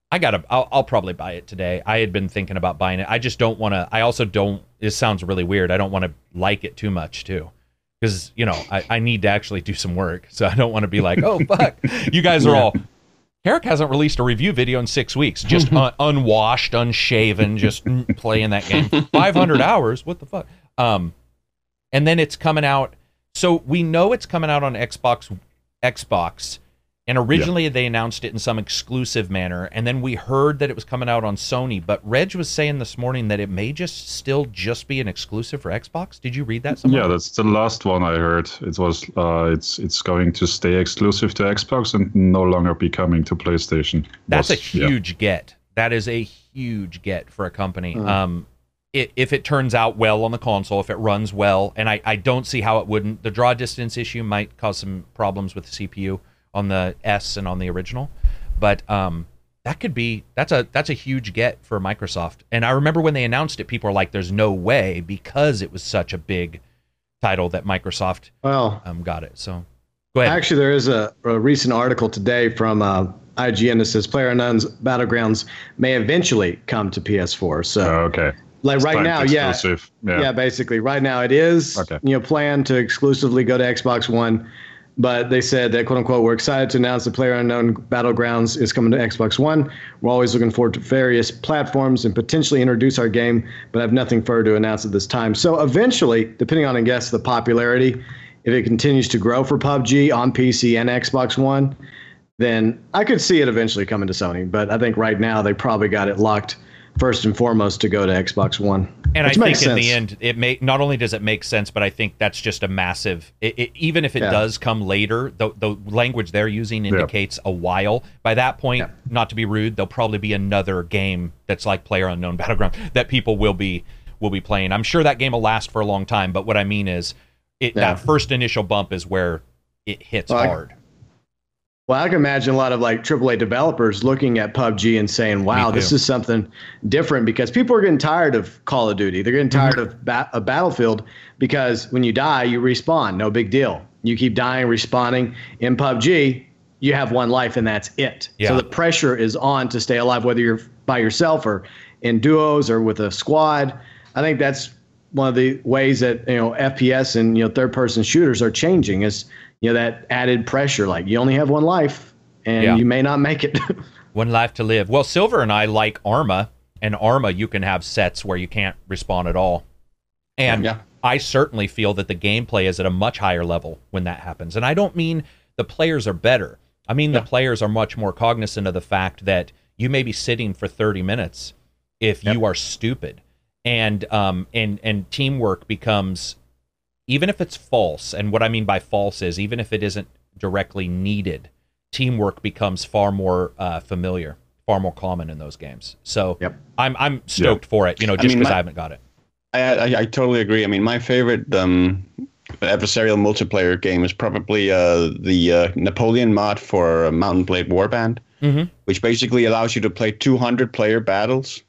I gotta. I'll, I'll probably buy it today. I had been thinking about buying it. I just don't want to. I also don't. This sounds really weird. I don't want to like it too much too, because you know I, I need to actually do some work. So I don't want to be like, oh fuck, you guys are Yeah. all. Eric hasn't released a review video in six weeks. Just un- unwashed, unshaven, just playing that game. Five hundred hours. What the fuck? Um, and then it's coming out. So we know it's coming out on Xbox. Xbox. And originally yeah. they announced it in some exclusive manner, and then we heard that it was coming out on Sony. But Reg was saying this morning that it may just still just be an exclusive for Xbox. Did you read that somewhere? Yeah, that's the last one I heard. It was uh, it's it's going to stay exclusive to Xbox and no longer be coming to PlayStation. That's was, a huge yeah. get. That is a huge get for a company. Mm. Um, it, if it turns out well on the console, if it runs well, and I, I don't see how it wouldn't. The draw distance issue might cause some problems with the C P U on the S and on the original, but um, that could be that's a that's a huge get for Microsoft. And I remember when they announced it, people were like, "There's no way," because it was such a big title that Microsoft well um, got it. So go ahead. Actually, there is a, a recent article today from uh, I G N that says PlayerUnknown's Battlegrounds may eventually come to P S four. So uh, okay. Like it's right now, yeah, yeah, yeah, basically right now it is okay. you know planned to exclusively go to Xbox One. But they said that, quote unquote, we're excited to announce that PlayerUnknown Battlegrounds is coming to Xbox One. We're always looking forward to various platforms and potentially introduce our game, but have nothing further to announce at this time. So eventually, depending on, I guess, the popularity, if it continues to grow for P U B G on P C and Xbox One, then I could see it eventually coming to Sony. But I think right now they probably got it locked first and foremost to go to Xbox One. And which I makes think in sense. the end, it may not only does it make sense, but I think that's just a massive. It, it, even if it Yeah. does come later, the the language they're using indicates a while. By that point, Yeah. not to be rude, there'll probably be another game that's like PlayerUnknown Battleground that people will be will be playing. I'm sure that game will last for a long time. But what I mean is, it, Yeah. that first initial bump is where it hits Well, I- hard. Well, I can imagine a lot of like triple A developers looking at P U B G and saying, wow, this too. is something different, because people are getting tired of Call of Duty. They're getting tired of ba- a Battlefield, because when you die, you respawn. No big deal. You keep dying, respawning. In P U B G, you have one life and that's it. Yeah. So the pressure is on to stay alive, whether you're by yourself or in duos or with a squad. I think that's one of the ways that, you know, F P S and, you know, third person shooters are changing, is, you know, that added pressure. Like, you only have one life and Yeah. you may not make it. One life to live. Well, Silver and I like Arma, and Arma you can have sets where you can't respawn at all. And Yeah. I certainly feel that the gameplay is at a much higher level when that happens. And I don't mean the players are better. I mean Yeah. the players are much more cognizant of the fact that you may be sitting for thirty minutes if Yep. you are stupid. And um and and teamwork becomes, even if it's false, and what I mean by false is even if it isn't directly needed, teamwork becomes far more uh, familiar, far more common in those games. So Yep. I'm I'm stoked for it, you know, I just mean, because I, my- haven't got it. I, I I totally agree. I mean, my favorite um, adversarial multiplayer game is probably uh, the uh, Napoleon mod for uh, Mountain Blade Warband, Mm-hmm. which basically allows you to play two hundred player battles,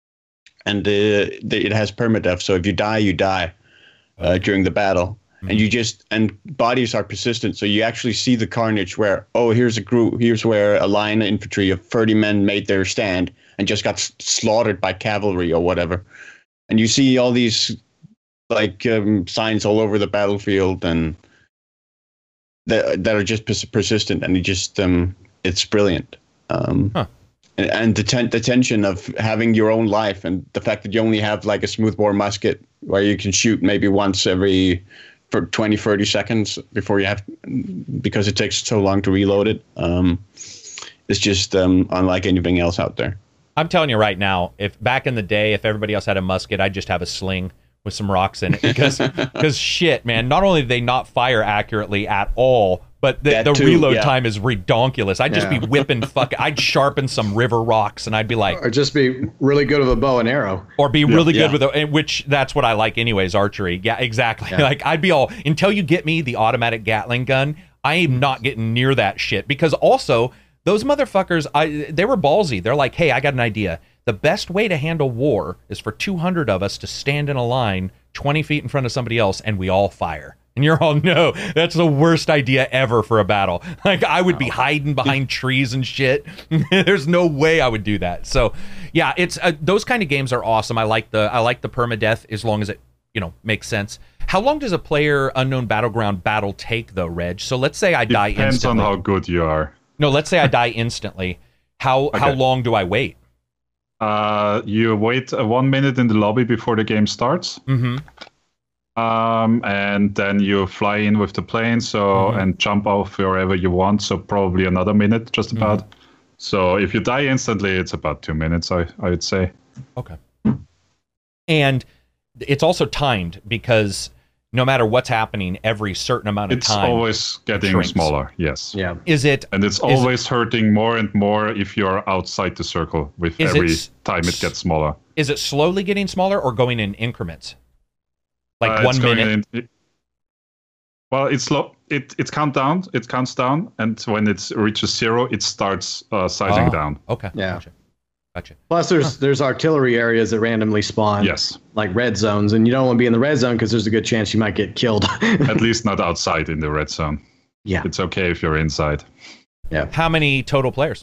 and uh, the, it has permadeath. So if you die, you die uh, during the battle. Mhm. And you just and bodies are persistent, so you actually see the carnage where, oh, here's a group, here's where a line of infantry of thirty men made their stand and just got s- slaughtered by cavalry or whatever. And you see all these like um, signs all over the battlefield, and that that are just pers- persistent, and it just um, it's brilliant. Um, Huh. And, and the ten- the tension of having your own life, and the fact that you only have like a smoothbore musket where you can shoot maybe once every for twenty, thirty seconds before you have, because it takes so long to reload it. Um, it's just um, unlike anything else out there. I'm telling you right now, if back in the day, if everybody else had a musket, I'd just have a sling with some rocks in it, because because shit, man, not only do they not fire accurately at all, but the, That the too, reload yeah. time is redonkulous. I'd just Yeah. be whipping fuck. I'd sharpen some river rocks, and I'd be like, Or just be really good with a bow and arrow. or be really Yeah. good with a, which that's what I like anyways, archery. Yeah, exactly. Yeah. Like I'd be all, until you get me the automatic Gatling gun, I am not getting near that shit, because also those motherfuckers, I they were ballsy. They're like, hey, I got an idea. The best way to handle war is for two hundred of us to stand in a line twenty feet in front of somebody else, and we all fire And you're all, no, that's the worst idea ever for a battle. Like, I would be hiding behind trees and shit. There's no way I would do that. So, yeah, it's uh, those kind of games are awesome. I like the I like the permadeath as long as it, you know, makes sense. How long does a player Unknown Battleground battle take, though, Reg? So let's say I die Depends instantly. on how good you are. No, let's say I die instantly. How Okay. how long do I wait? Uh, you wait uh, one minute in the lobby before the game starts. Mm-hmm. Um, and then you fly in with the plane, so Mhm. and jump off wherever you want. So probably another minute, just Mm-hmm. about. So if you die instantly, it's about two minutes. I I would say. Okay. And it's also timed because no matter what's happening, every certain amount of It's time. always getting shrinks. smaller. Yes. Yeah. Is it And it's always hurting more and more if you're outside the circle. With Is it every s- time it gets smaller. is it slowly getting smaller or going in increments? Like Uh, one it's going minute. in- it- well, it's slow. It it counts down. It counts down, and when it reaches zero, it starts uh, sizing Oh, down. Okay. Yeah. Gotcha. Gotcha. Plus, there's there's artillery areas that randomly spawn. Yes, Like red zones, and you don't want to be in the red zone because there's a good chance you might get killed. at least not outside in the red zone. Yeah. It's okay if you're inside. How many total players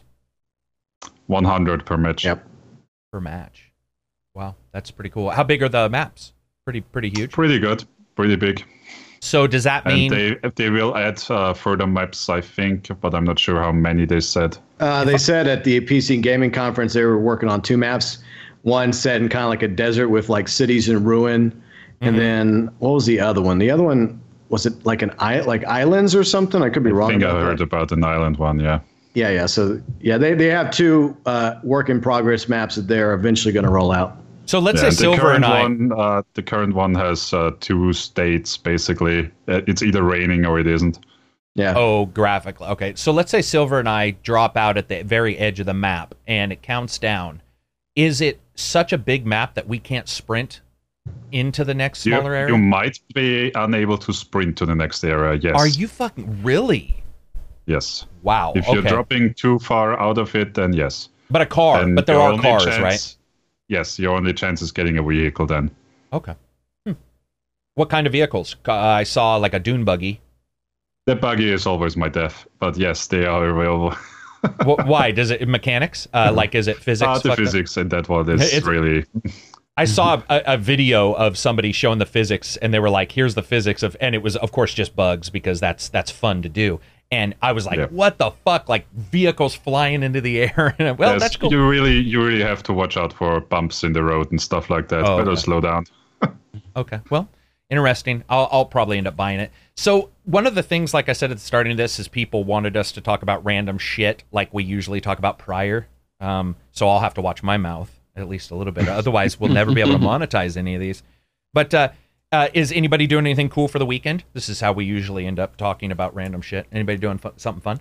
one hundred per match. Yep. per match? Wow, that's pretty cool. How big are the maps? Pretty pretty huge. Pretty good. Pretty big. So does that mean And they they will add uh, further maps, I think, but I'm not sure how many they said. Uh, they said at the P C Gaming Conference they were working on two maps. One set in kind of like a desert with like cities in ruin, and Mhm. then what was the other one? The other one was it like an i like islands or something? I could be I wrong. think I about heard that. about an island one. Yeah. Yeah, yeah. So yeah, they they have two uh, work in progress maps that they're eventually going to roll out. so? Let's Yeah, say the Silver current and I. one, uh, the current one has uh, two states basically. Uh, It's either raining or it isn't. Yeah. Oh, graphically. Okay, so let's say Silver and I drop out at the very edge of the map, and it counts down. Is it such a big map that we can't sprint into the next You, smaller area? you might be unable to sprint to the next area. Yes. Are you fucking really? Yes. Wow. If you're okay. dropping too far out of it, then yes. But a car. Then But there your are only cars, chance- right? Yes, your only chance is getting a vehicle then. Okay. Hmm. What kind of vehicles? Uh, I saw like a dune buggy. The buggy is always my death, but yes, they are available. Wh- Why does it mechanics? Uh, like, is it physics? Ah, the fucked up? physics in that one is It's- really. I saw a, a video of somebody showing the physics, and they were like, "Here's the physics of," and it was, of course, just bugs because that's that's fun to do. And I was like, Yeah. "What the fuck?" Like vehicles flying into the air. And well, yes, that's cool. You really, you really have to watch out for bumps in the road and stuff like that. Oh, Better okay. slow down. Okay, well, interesting. I'll, I'll probably end up buying it. So one of the things, like I said at the starting of this, is people wanted us to talk about random shit like we usually talk about prior. Um, so I'll have to watch my mouth at least a little bit. Otherwise, we'll never be able to monetize any of these. But uh, uh, is anybody doing anything cool for the weekend? This is how we usually end up talking about random shit. Anybody doing fu- something fun?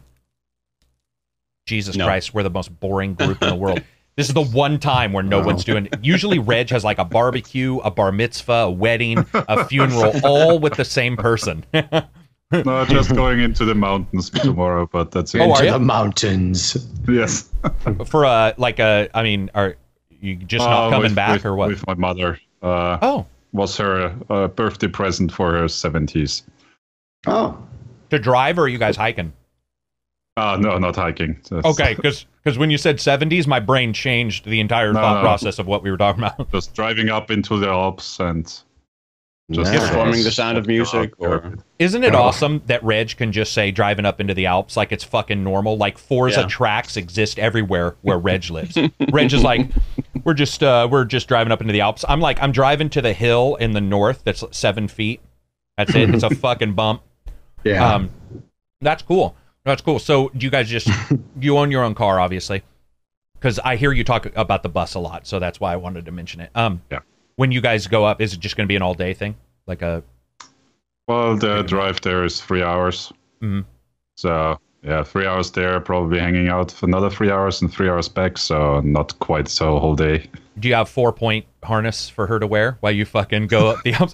Jesus No. Christ, we're the most boring group in the world. This is the one time where no one's doing it. Usually Reg has like a barbecue, a bar mitzvah, a wedding, a funeral, all with the same person. No, just going into the mountains tomorrow, but that's it. Oh, are Into ya? the mountains. Yes. For a, like a, I mean, are you just not Uh, coming with- back with- or what? With my mother. Uh, Oh, was her uh, birthday present for her seventies. Oh, to drive or are you guys hiking? Uh, no, not hiking. That's Okay, because when you said seventies, my brain changed the entire No, thought no. process of what we were talking about. Just driving up into the Alps and just Nice. Performing the sound of music, or Isn't it Oh. awesome that Reg can just say driving up into the Alps like it's fucking normal? Like Forza Yeah. tracks exist everywhere where Reg lives. Reg is like, we're just uh, we're just driving up into the Alps. I'm like, I'm driving to the hill in the north that's seven feet. That's it. It's a fucking bump. yeah. Um, that's cool. That's cool. So do you guys just you own your own car, obviously? Because I hear you talk about the bus a lot, so that's why I wanted to mention it. Um, Yeah. When you guys go up, is it just going to be an all day thing, like a? well, the drive there is three hours. Mhm. So yeah, three hours there, probably hanging out for another three hours and three hours back. So not quite so whole day. Do you have four point harness for her to wear while you fucking go up the Alps?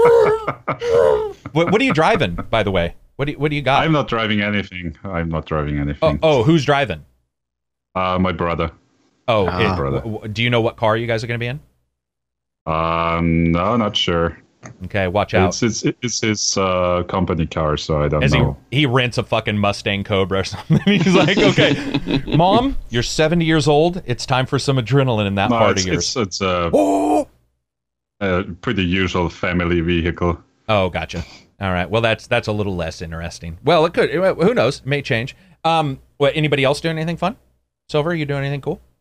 what, what are you driving, by the way? What do you, what do you got? I'm not driving anything. I'm not driving oh, anything. oh, who's driving? Uh, my brother. Oh, Ah. it- Brother. w- w- do you know what car you guys are going to be in? Um, no, not sure. Okay, watch out. It's it's it's his uh, company car, so I don't As know. he he rents a fucking Mustang Cobra or something. He's like, okay, Mom, you're seventy years old. It's time for some adrenaline in that No, part it's, of yours. it's it's a, Oh, a pretty usual family vehicle. oh, gotcha. All right. Well, that's that's a little less interesting. Well, it could. Who knows? It may change. Um, what? Anybody else doing anything fun? Silver, you doing anything cool?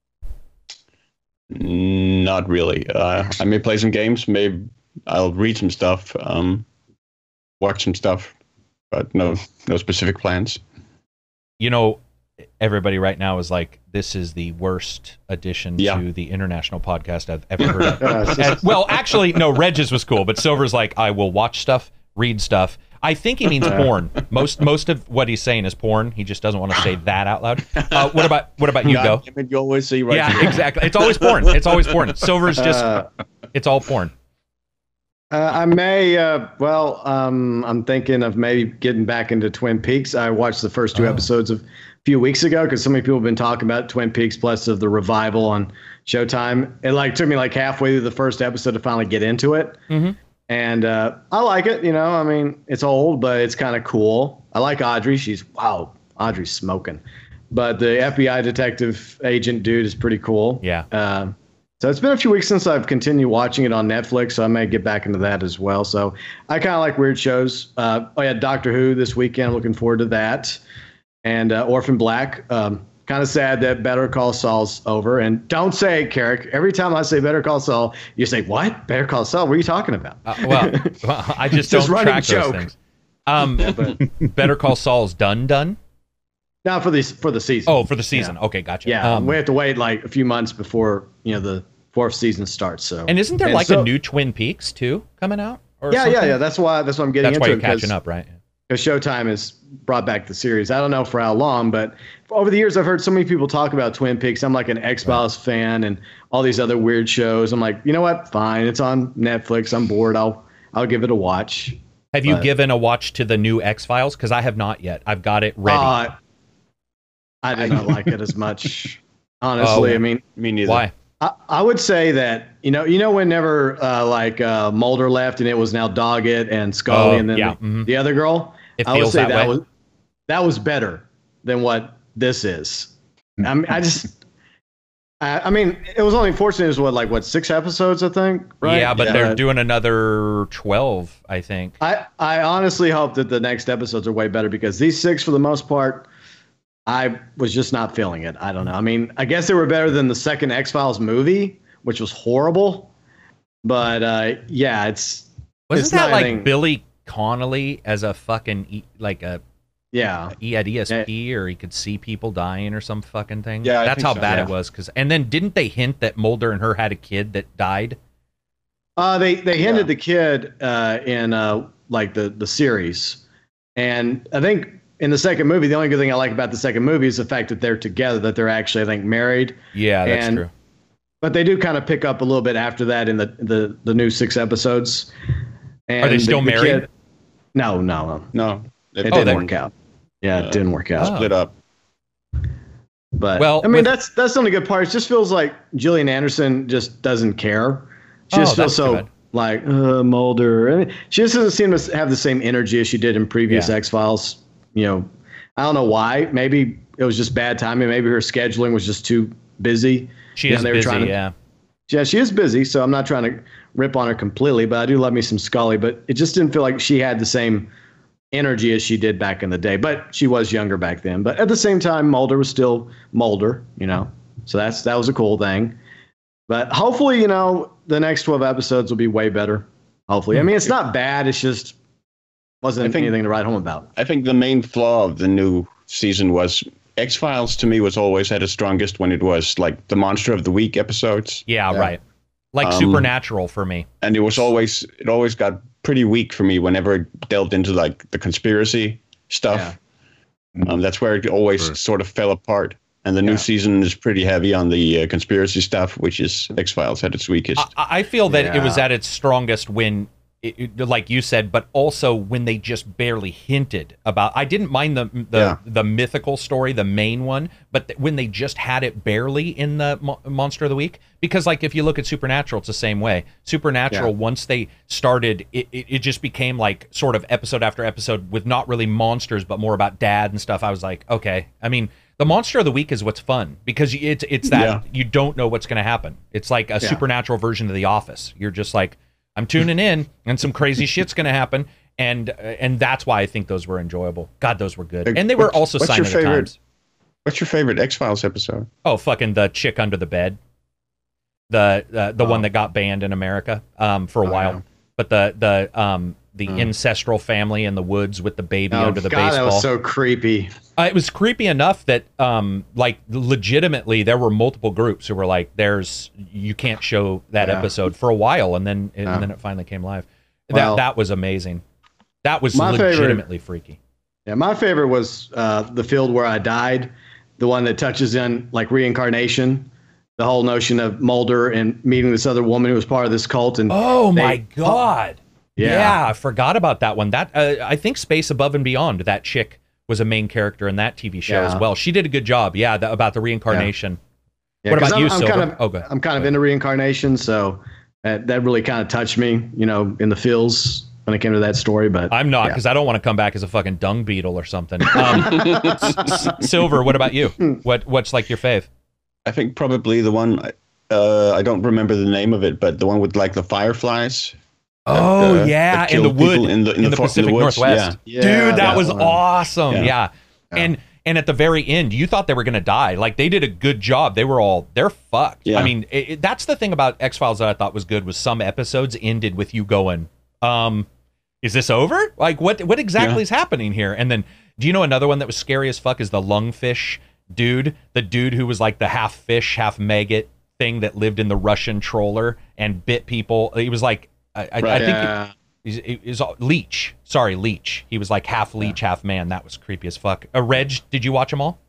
Not really. Uh, I may play some games. Maybe I'll read some stuff. Um, watch some stuff, but no, no specific plans. You know, everybody right now is like, this is the worst addition Yeah. to the international podcast I've ever heard of. Uh, it's just- And- well, actually, no, Reg's was cool, but Silver's like, I will watch stuff, read stuff. I think he means porn. Most most of what he's saying is porn. He just doesn't want to say that out loud. Uh, what about what about you, God Go? damn it, you always say right. Yeah, exactly. It's always porn. It's always porn. Silver's just, Uh, it's all porn. Uh, I may, uh, well, um, I'm thinking of maybe getting back into Twin Peaks. I watched the first two Oh. episodes of a few weeks ago because so many people have been talking about Twin Peaks plus of the revival on Showtime. It like took me like halfway through the first episode to finally get into it. Mm-hmm. And uh, I like it. You know, I mean, it's old, but it's kind of cool. I like Audrey. She's, wow, Audrey's smoking. But the F B I detective agent dude is pretty cool. Yeah. Um, So it's been a few weeks since I've continued watching it on Netflix, so I may get back into that as well. So I kind of like weird shows. Uh, oh yeah, Doctor Who this weekend. Looking forward to that. And uh, Orphan Black. Um, kind of sad that Better Call Saul's over. And don't say it, Carrick. Every time I say Better Call Saul, you say, what? Better Call Saul? What are you talking about? Uh, well, well, I just Just don't running track joke. those things. Um, but Better Call Saul's done, done? now for the, for the season. Oh, for the season. Okay, gotcha. yeah. Um, we have to wait like a few months before, you know, the fourth season starts. So and isn't there And like so- a new Twin Peaks, too, coming out? Or Yeah, yeah, something? yeah. That's why, that's why I'm getting That's why into you're it. 'cause- catching up, right? Because Showtime has brought back the series. I don't know for how long, but over the years, I've heard so many people talk about Twin Peaks. I'm like an X-Files fan and all these other weird shows. I'm like, you know what? Fine. It's on Netflix. I'm bored. I'll I'll give it a watch. Have you But- given a watch to the new X-Files? Because I have not yet. I've got it ready. Uh, I did not like it as much. Honestly, Oh. I mean, Me neither. Why? I, I would say that, you know, you know, whenever uh, like uh, Mulder left and it was now Doggett and Scully Oh, and then yeah, the, mhm. the other girl, It I would feels say that that, way. was that was better than what this is. I mean, I just, I, I mean, it was only fortunate. It was what, like what, six episodes, I think, right? Yeah, but Uh, they're doing another twelve, I think. I, I honestly hope that the next episodes are way better because these six, for the most part, I was just not feeling it. I don't know. I mean, I guess they were better than the second X-Files movie, which was horrible. But uh, yeah, it's Wasn't it's that not like anything- Billy Connolly as a fucking, e- like a, yeah. he had E S P or he could see people dying or some fucking thing? Yeah, I That's think how so, bad yeah. it was. Cause, and then didn't they hint that Mulder and her had a kid that died? Uh, they they hinted Yeah. the kid uh, in uh, like the the series, and I think in the second movie, the only good thing I like about the second movie is the fact that they're together, that they're actually I think married. Yeah, that's And- true. But they do kind of pick up a little bit after that in the the, the new six episodes. And Are they the- still the married? kid- no, no, no. No, it, It Oh, didn't they- work out. Yeah, Uh, it didn't work out. Oh. split up. But Well, I mean, with- that's that's the only good part. It just feels like Gillian Anderson just doesn't care. She Oh, just that's feels too so bad. like uh, Mulder. I mean, she just doesn't seem to have the same energy as she did in previous Yeah. X Files. You know, I don't know why. Maybe it was just bad timing. Maybe her scheduling was just too busy. She You know, is they were busy, trying to- yeah. Yeah, she is busy, so I'm not trying to rip on her completely, but I do love me some Scully. But it just didn't feel like she had the same energy as she did back in the day. But she was younger back then. But at the same time, Mulder was still Mulder, you know. So that's that was a cool thing. But hopefully, you know, the next twelve episodes will be way better. Hopefully, I mean, it's not bad. It's just wasn't I think- anything to write home about. I think the main flaw of the new season was X-Files to me was always had its strongest when it was like the Monster of the Week episodes. Yeah, Yeah. right. Like Um, Supernatural for me. And it was always it always got pretty weak for me whenever it delved into like the conspiracy stuff. Um, that's where it always Sure. sort of fell apart. And the new Yeah. season is pretty heavy on the uh, conspiracy stuff, which is X-Files had its weakest. I, I feel that it was Yeah. at its strongest when it, it, like you said, but also when they just barely hinted about. I didn't mind the the, Yeah. the mythical story, the main one, but th- when they just had it barely in the Mo- Monster of the Week, because like if you look at Supernatural, it's the same way. Supernatural, Yeah. once they started, it, it, it just became like sort of episode after episode with not really monsters, but more about dad and stuff. I was like, okay. I mean, the Monster of the Week is what's fun because it's it's that Yeah. you don't know what's going to happen. It's like a Yeah. supernatural version of The Office. You're just like, I'm tuning in, and some crazy shit's going to happen, and uh, and that's why I think those were enjoyable. God, those were good, and they were What's- also what's sign your of the favorite- times. What's your favorite X-Files episode? Oh, fucking the chick under the bed, the uh, the Oh. one that got banned in America um, for a Oh, while, yeah. but the the um the Hmm. ancestral family in the woods with the baby Oh, under the God, baseball. that was so creepy. Uh, it was creepy enough that, um, like, legitimately, there were multiple groups who were like, "There's, you can't show that Yeah. episode for a while," and then and Yeah. then it finally came live. Well, that that was amazing. That was my favorite- legitimately freaky. Yeah, my favorite was uh, the field where I died, the one that touches in like reincarnation, the whole notion of Mulder and meeting this other woman who was part of this cult. And Oh they- my god! Yeah. Yeah, I forgot about that one. That uh, I think Space Above and Beyond. That chick was a main character in that T V show Yeah. as well. She did a good job. Yeah, the, about the reincarnation. Yeah, What 'cause about I'm, you, I'm Silver? kind of, Oh, go ahead. I'm kind of Go ahead. into reincarnation, so that, that really kind of touched me, you know, in the feels when it came to that story. But I'm not yeah. because I don't want to come back as a fucking dung beetle or something. Um, S- S- Silver, what about you? What what's like your fave? I think probably the one. Uh, I don't remember the name of it, but the one with like the fireflies. Oh that, uh, yeah, that in the killed wood people in the in, the, fo- in Pacific the woods. Northwest. Yeah. Dude, Yeah, that that was one. awesome. Yeah. Yeah. And and at the very end, you thought they were going to die. Like they did a good job. They were all they're fucked. Yeah. I mean, it, it- that's the thing about X-Files that I thought was good was some episodes ended with you going, um is this over? Like what what exactly Yeah. is happening here? And then do you know another one that was scary as fuck is the lungfish dude, the dude who was like the half fish, half maggot thing that lived in the Russian trawler and bit people. He was like I, I, I Right. think Yeah. He's, he's Leech. Sorry, Leech. He was like half leech, half man. That was creepy as fuck. Uh, Reg, did you watch them all?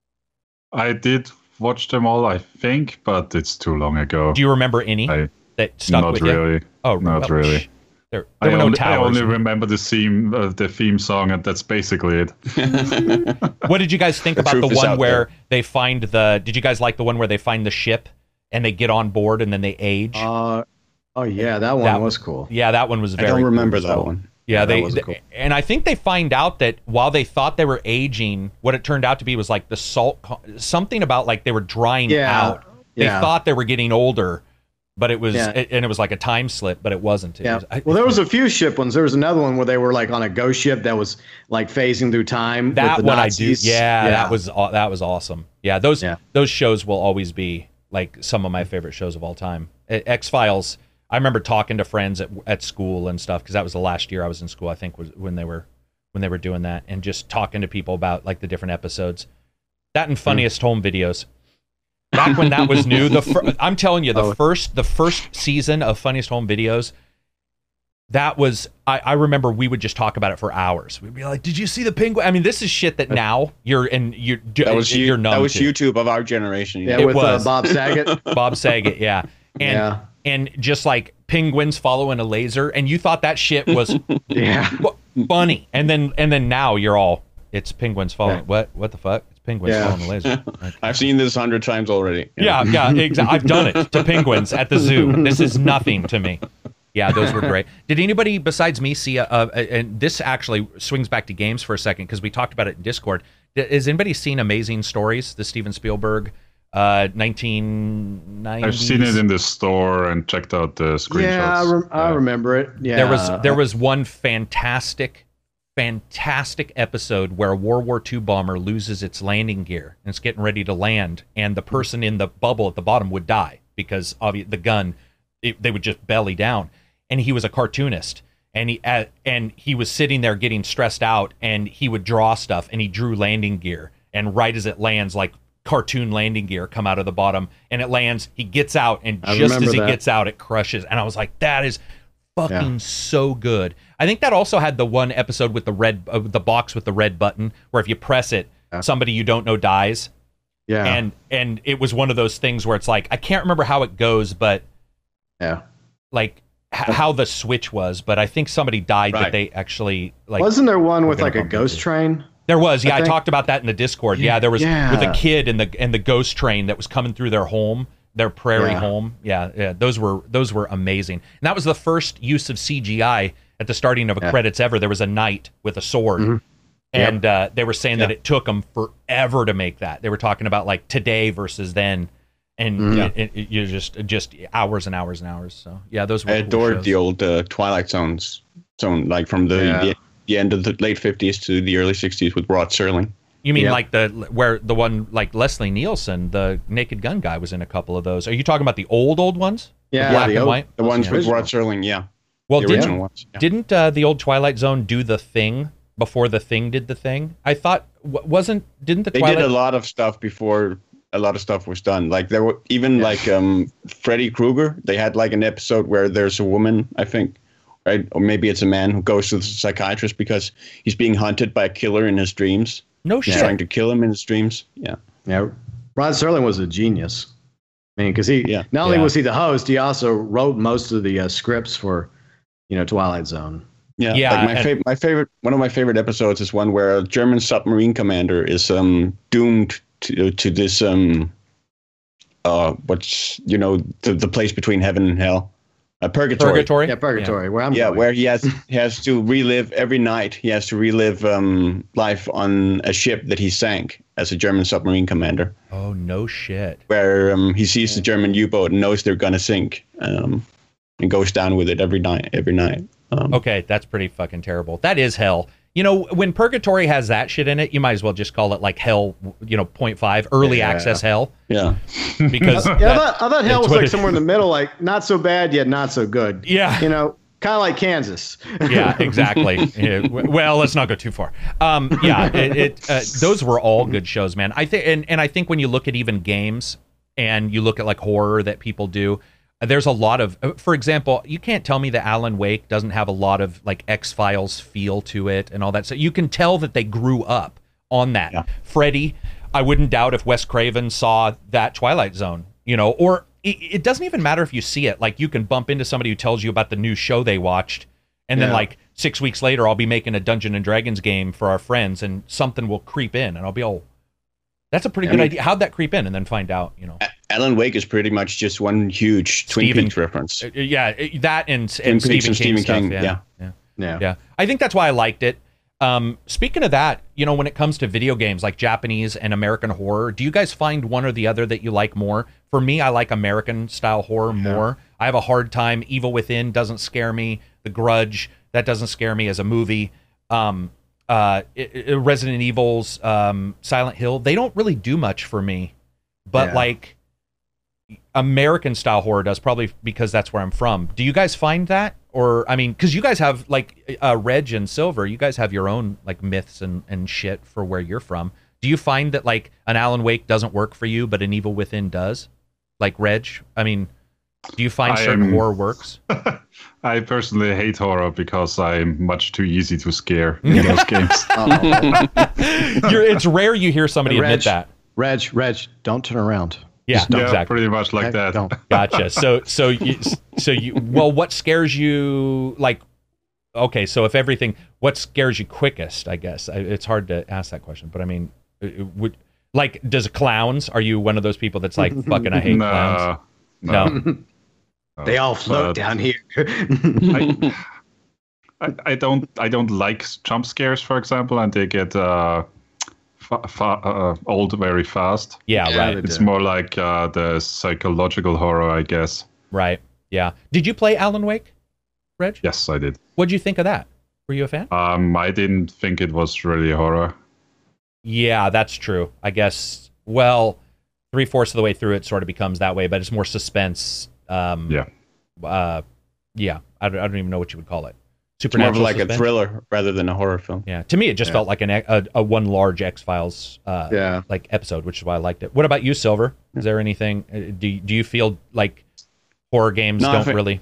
I did watch them all, I think, but it's too long ago. Do you remember any I, that stuck not with you? really. Oh, Not well, really. shh. There, I there were no only, I towers. only remember the theme, uh, the theme song, and that's basically it. What did you guys think The about the truth is one out where there. they find the? Did you guys like the one where they find the ship and they get on board and then they age? Uh, oh, yeah, that one That- was cool. yeah, that one was I very. don't cool remember as that well. one. Yeah, Yeah, that they, was they- cool. and I think they find out that while they thought they were aging, what it turned out to be was like the salt, co- something about like they were drying Yeah, out. They yeah. thought they were getting older, but it was, Yeah. it, and it was like a time slip, but it wasn't. It Yeah. was- I- Well, there was a few ship ones. There was another one where they were like on a ghost ship that was like phasing through time. that with the one Nazis. I do. Yeah, that was aw- that was awesome. Yeah, those Yeah. those shows will always be like some of my favorite shows of all time. X Files. I remember talking to friends at at school and stuff because that was the last year I was in school. I think was when they were when they were doing that and just talking to people about like the different episodes. That and funniest home videos. Back when that was new, the fir- I'm telling you, the Oh. first the first season of Funniest Home Videos, that was I, I remember we would just talk about it for hours. We'd be like, "Did you see the penguin?" I mean, this is shit that now you're and you're That was you. you're numb That was to. YouTube of our generation. Yeah, It with uh, was. Bob Saget. Bob Saget, yeah, and Yeah. and just like penguins following a laser, and you thought that shit was Yeah. fu- funny, and then and then now you're all it's penguins following Yeah. what what the fuck? It's penguins Yeah. following a laser. Like, I've seen this a hundred times already. Yeah, yeah, exactly. I've done it to penguins at the zoo. This is nothing to me. Yeah, those were great. Did anybody besides me see a, a, a and this actually swings back to games for a second because we talked about it in Discord. D- Has anybody seen Amazing Stories, the Steven Spielberg uh nineteen nineties? I've seen it in the store and checked out the screenshots. Yeah, I, rem- I Yeah. remember it. Yeah. There was there was one fantastic fantastic episode where a World War Two bomber loses its landing gear and it's getting ready to land, and the person in the bubble at the bottom would die because obvi- the gun it, they would just belly down. And he was a cartoonist, and he uh, and he was sitting there getting stressed out, and he would draw stuff, and he drew landing gear, and right as it lands, like cartoon landing gear come out of the bottom, and it lands, he gets out, and I just as remember he that. gets out, it crushes. And I was like, that is fucking Yeah. so good. I think that also had the one episode with the red, uh, the box with the red button, where if you press it, Yeah. somebody you don't know dies. Yeah. And and it was one of those things where it's like, I can't remember how it goes, but yeah. like how the switch was, but I think somebody died Right. that they actually like. Wasn't there one with gonna like a bump ghost into. train? There was, yeah. I, I think- talked about that in the Discord. Yeah, there was Yeah. with a kid and the and the ghost train that was coming through their home, their prairie Yeah. home. Yeah, yeah. Those were those were amazing. And that was the first use of C G I at the starting of a Yeah. credits ever. There was a knight with a sword, Mhm. and uh, they were saying that Yeah. it took them forever to make that. They were talking about like today versus then, and Mhm. it, it, it- you just just hours and hours and hours. So yeah, those were I cool adored shows. the old uh, Twilight Zones zone, like from the, Yeah. the the end of the late fifties to the early sixties with Rod Serling. You mean Yep. like the where the one like Leslie Nielsen, the Naked Gun guy, was in a couple of those? Are you talking about the old old ones? Yeah, the black the and old- white. The ones Yeah. with Original. Rod Serling, yeah. Well, the didn't original ones. Yeah. didn't uh, the old Twilight Zone do the thing before the thing did the thing? I thought w- wasn't didn't the They Twilight? did a lot of stuff before a lot of stuff was done. Like there were even like um Freddy Krueger. They had like an episode where there's a woman, I think, right, or maybe it's a man who goes to the psychiatrist because he's being hunted by a killer in his dreams. no He's shit. trying to kill him in his dreams. Yeah. Yeah, Rod Serling was a genius. I mean, because he Yeah. not only Yeah. was he the host, he also wrote most of the uh, scripts for, you know, Twilight Zone. Yeah, Yeah, Like my, and- fav- my favorite, one of my favorite episodes is one where a German submarine commander is um doomed to to this um uh what's you know the the place between heaven and hell, uh, purgatory. Purgatory. Yeah, Purgatory, where I'm Yeah, going. where he has he has to relive every night. He has to relive um life on a ship that he sank as a German submarine commander, Oh no shit. where um he sees the German U-boat and knows they're gonna sink, um and goes down with it every night. Every night. Um, Okay, that's pretty fucking terrible. That is hell. You know, when Purgatory has that shit in it, you might as well just call it like hell. You know, point five early Yeah. access hell, Yeah. because Yeah, I that- thought, I thought hell that's was what like it- somewhere in the middle, like not so bad yet not so good. Yeah. you know, kind of like Kansas. yeah, exactly. Yeah, w- well, let's not go too far. Um, yeah, it, it uh, those were all good shows, man. I think, and, and I think when you look at even games and you look at like horror that people do, there's a lot of, uh, for example, you can't tell me that Alan Wake doesn't have a lot of like X-Files feel to it and all that. So you can tell that they grew up on that. Yeah. Freddy, I wouldn't doubt if Wes Craven saw that Twilight Zone, you know, or it, it doesn't even matter if you see it. Like you can bump into somebody who tells you about the new show they watched, and then Yeah. like six weeks later, I'll be making a Dungeon and Dragons game for our friends, and something will creep in, and I'll be all, that's a pretty I good mean- idea. How'd that creep in? And then find out, you know. A- Alan Wake is pretty much just one huge Twin Stephen- Peaks reference. Uh, Yeah, uh, that and, Twin and Peaks Stephen and King Stephen stuff. King, Yeah, yeah. yeah, Yeah. yeah. I think that's why I liked it. Um, speaking of that, you know, when it comes to video games like Japanese and American horror, do you guys find one or the other that you like more? For me, I like American style horror more. I have a hard time. Evil Within doesn't scare me. The Grudge, that doesn't scare me as a movie. Um, uh, i- i- Resident Evil's, um, Silent Hill, they don't really do much for me. But Yeah. like American style horror does, probably because that's where I'm from. Do you guys find that? Or, I mean, because you guys have, like, uh, Reg and Silver, you guys have your own, like, myths and, and shit for where you're from. Do you find that, like, an Alan Wake doesn't work for you, but an Evil Within does? Like, Reg? I mean, do you find I certain am- horror works? I personally hate horror because I'm much too easy to scare in those games. You're, it's rare you hear somebody Reg, admit that. Reg, Reg, don't turn around. Yeah, Just don't. Yeah, exactly. pretty much like Okay? that. Don't. Gotcha. So, so you, so you, well, what scares you, like, okay, so if everything, what scares you quickest, I guess? I, it's hard to ask that question, but I mean, it, it would, like, does clowns, are you one of those people that's like, fucking, I hate clowns? No, No. no. They all float But down here. I, I, I don't I don't like jump scares, for example, and they get uh, fa- fa- uh, old very fast. Yeah, Yeah, right, they It's do. more like uh, the psychological horror, I guess. right. Yeah. Did you play Alan Wake, Reg? Yes, I did. What'd you think of that? Were you a fan? Um, I didn't think it was really horror. Yeah, that's true. I guess, well, three fourths of the way through it sort of becomes that way, but it's more suspense. Um, Yeah. Uh, yeah. I don't, I don't even know what you would call it. It's more of Supernatural like a suspense? thriller rather than a horror film. Yeah. To me, it just Yeah. felt like an a, a one large X Files uh, Yeah. like episode, which is why I liked it. What about you, Silver? Is there anything? uh, Do do you feel like horror games No, I don't think- really?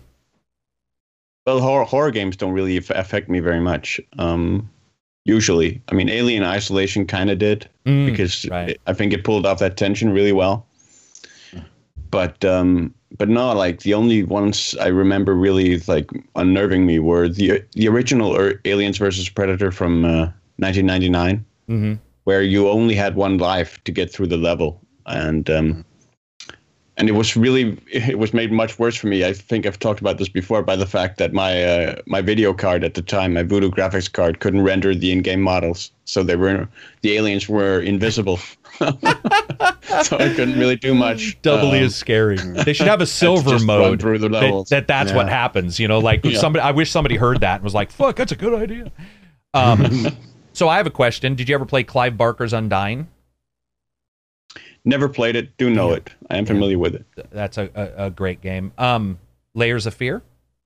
Well, horror horror games don't really aff- affect me very much. Um, usually, I mean, Alien Isolation kind of did Mm, because right. it, I think it pulled off that tension really well. but um, but no, like the only ones I remember really like unnerving me were the the original or Aliens versus Predator from uh, nineteen ninety-nine, Mm-hmm. where you only had one life to get through the level, and um, and it was really it was made much worse for me. I think I've talked about this before by the fact that my uh, my video card at the time, my Voodoo graphics card, couldn't render the in-game models, so they were the aliens were invisible. So I couldn't really do much. Doubly Um, as scary. They should have a silver just run mode through the that, levels. that that's what Yeah. happens. You know, like Yeah. somebody. I wish somebody heard that and was like, "Fuck, that's a good idea." Um, so I have a question. Did you ever play Clive Barker's Undying? Never played it. Do know Yeah. it. I am familiar with it. That's a, a, a great game. Um, Layers of Fear.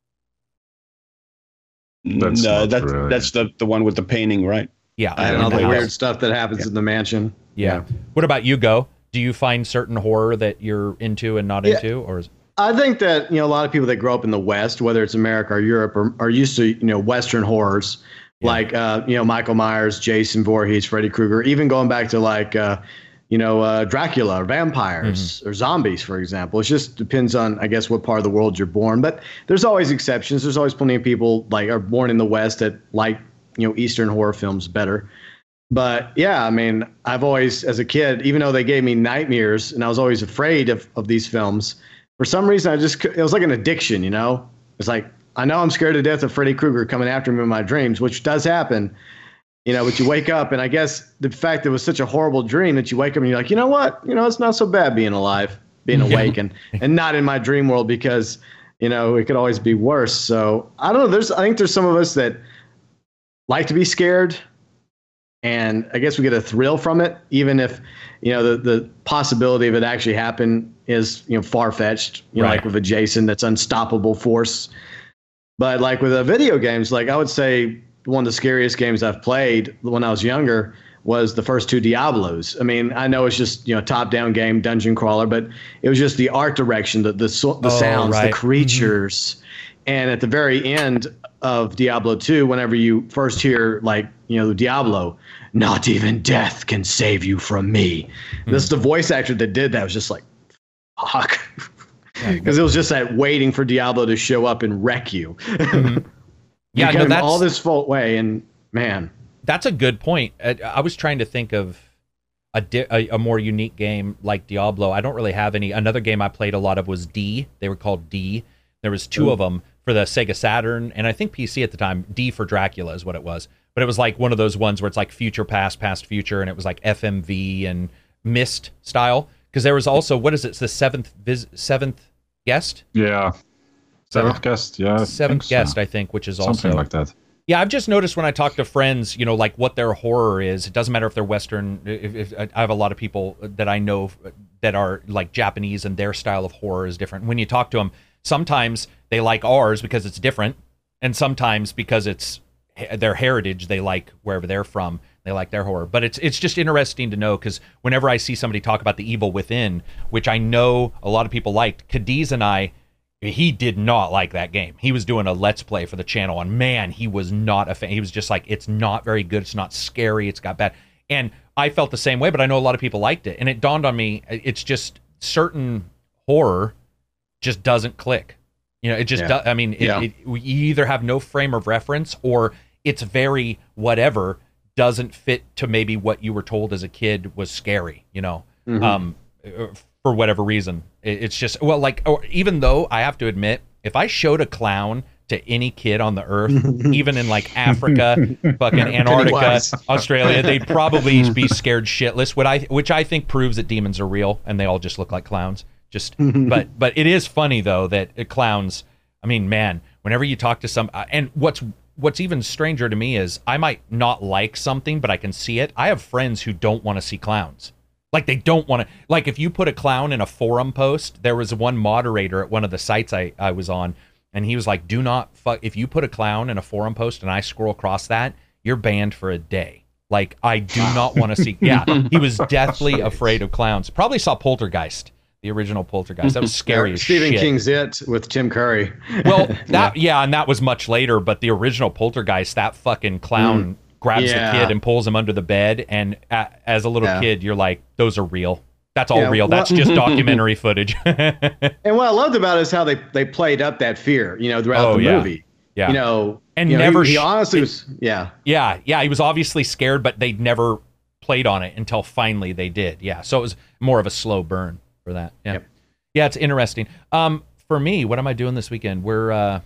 That's no, not that's really- that's the the one with the painting, right? Yeah, I And haven't all the played weird it. stuff that happens in the mansion. Yeah. What about you, Go? Do you find certain horror that you're into and not Yeah. into, or is I think that, you know, a lot of people that grow up in the West, whether it's America or Europe, are, are used to, you know, Western horrors, Yeah. like, uh, you know, Michael Myers, Jason Voorhees, Freddy Krueger, even going back to like, uh, you know, uh, Dracula or vampires or zombies, for example. It just depends on, I guess, what part of the world you're born. But there's always exceptions. There's always plenty of people like are born in the West that like, you know, Eastern horror films better. But yeah, I mean, I've always, as a kid, even though they gave me nightmares and I was always afraid of, of these films, for some reason, I just, it was like an addiction, you know? It's like, I know I'm scared to death of Freddy Krueger coming after me in my dreams, which does happen, you know, but you wake up and I guess the fact that it was such a horrible dream that you wake up and you're like, you know what? You know, it's not so bad being alive, being awake and, and not in my dream world because, you know, it could always be worse. So I don't know. There's, I think there's some of us that like to be scared. And I guess we get a thrill from it, even if, you know, the, the possibility of it actually happen is, you know, far-fetched, you know, Right. like with a Jason, that's unstoppable force. But like with the video games, like I would say one of the scariest games I've played when I was younger was the first two Diablos. I mean, I know it's just, you know, top-down game, dungeon crawler, but it was just the art direction, the the, so- the Oh, sounds, right. the creatures. And at the very end of Diablo two, whenever you first hear, like, you know, Diablo, not even death can save you from me. Hmm. This the voice actor that did that was just like, fuck. Because it was just that waiting for Diablo to show up and wreck you. Mhm. Yeah, You no, came that's all this fault way, and man, that's a good point. I, I was trying to think of a, di- a a more unique game like Diablo. I don't really have any. Another game I played a lot of was D. They were called D. There was two Ooh. of them for the Sega Saturn and I think P C at the time. D for Dracula is what it was. But it was like one of those ones where it's like future past, past future, and it was like F M V and Myst style. Because there was also, what is it? It's the seventh vis- seventh guest, Yeah. Seventh guest, yeah. I seventh think so. guest, I think, which is Something also like that. Yeah, I've just noticed when I talk to friends, you know, like what their horror is. It doesn't matter if they're Western. If, if, I have a lot of people that I know that are like Japanese, and their style of horror is different. When you talk to them, sometimes they like ours because it's different, and sometimes because it's their heritage, they like wherever they're from. They like their horror. But it's it's just interesting to know, because whenever I see somebody talk about The Evil Within, which I know a lot of people liked, Cadiz and I, he did not like that game. He was doing a Let's Play for the channel, and man, he was not a fan. He was just like, it's not very good. It's not scary. It's got bad. And I felt the same way, but I know a lot of people liked it. And it dawned on me, it's just certain horror just doesn't click. You know, it just, Yeah. do, I mean, it, Yeah. it, you either have no frame of reference, or it's very whatever, doesn't fit to maybe what you were told as a kid was scary, you know? Mhm. Um, for whatever reason. It- It's just, well, like, or even though I have to admit, if I showed a clown to any kid on the earth, even in like Africa, fucking Antarctica, Pennywise. Australia, they'd probably be scared shitless. What I, which I think proves that demons are real and they all just look like clowns. Just, but, but it is funny though that uh, clowns. I mean, man, whenever you talk to some, uh, and what's what's even stranger to me is I might not like something, but I can see it. I have friends who don't want to see clowns. Like they don't want to, like if you put a clown in a forum post, there was one moderator at one of the sites I, I was on, and he was like, do not fuck, if you put a clown in a forum post and I scroll across that, you're banned for a day. Like I do not want to see, yeah, he was deathly afraid of clowns. Probably saw Poltergeist, the original Poltergeist. That was scary as Stephen shit. King's It with Tim Curry. Well, that, yeah, and that was much later, but the original Poltergeist, that fucking clown grabs Yeah. the kid and pulls him under the bed, and a, as a little Yeah. kid, you're like, those are real. That's all Yeah, real. well- That's just documentary footage. And what I loved about it is how they, they played up that fear, you know, throughout Oh, the yeah. movie. Yeah. You know, And you know, never he, he sh- honestly was, yeah. Yeah, yeah, he was obviously scared, but they never played on it until finally they did. Yeah, so it was more of a slow burn for that. Yeah, Yep. yeah, it's interesting. Um, for me, what am I doing this weekend? We're uh,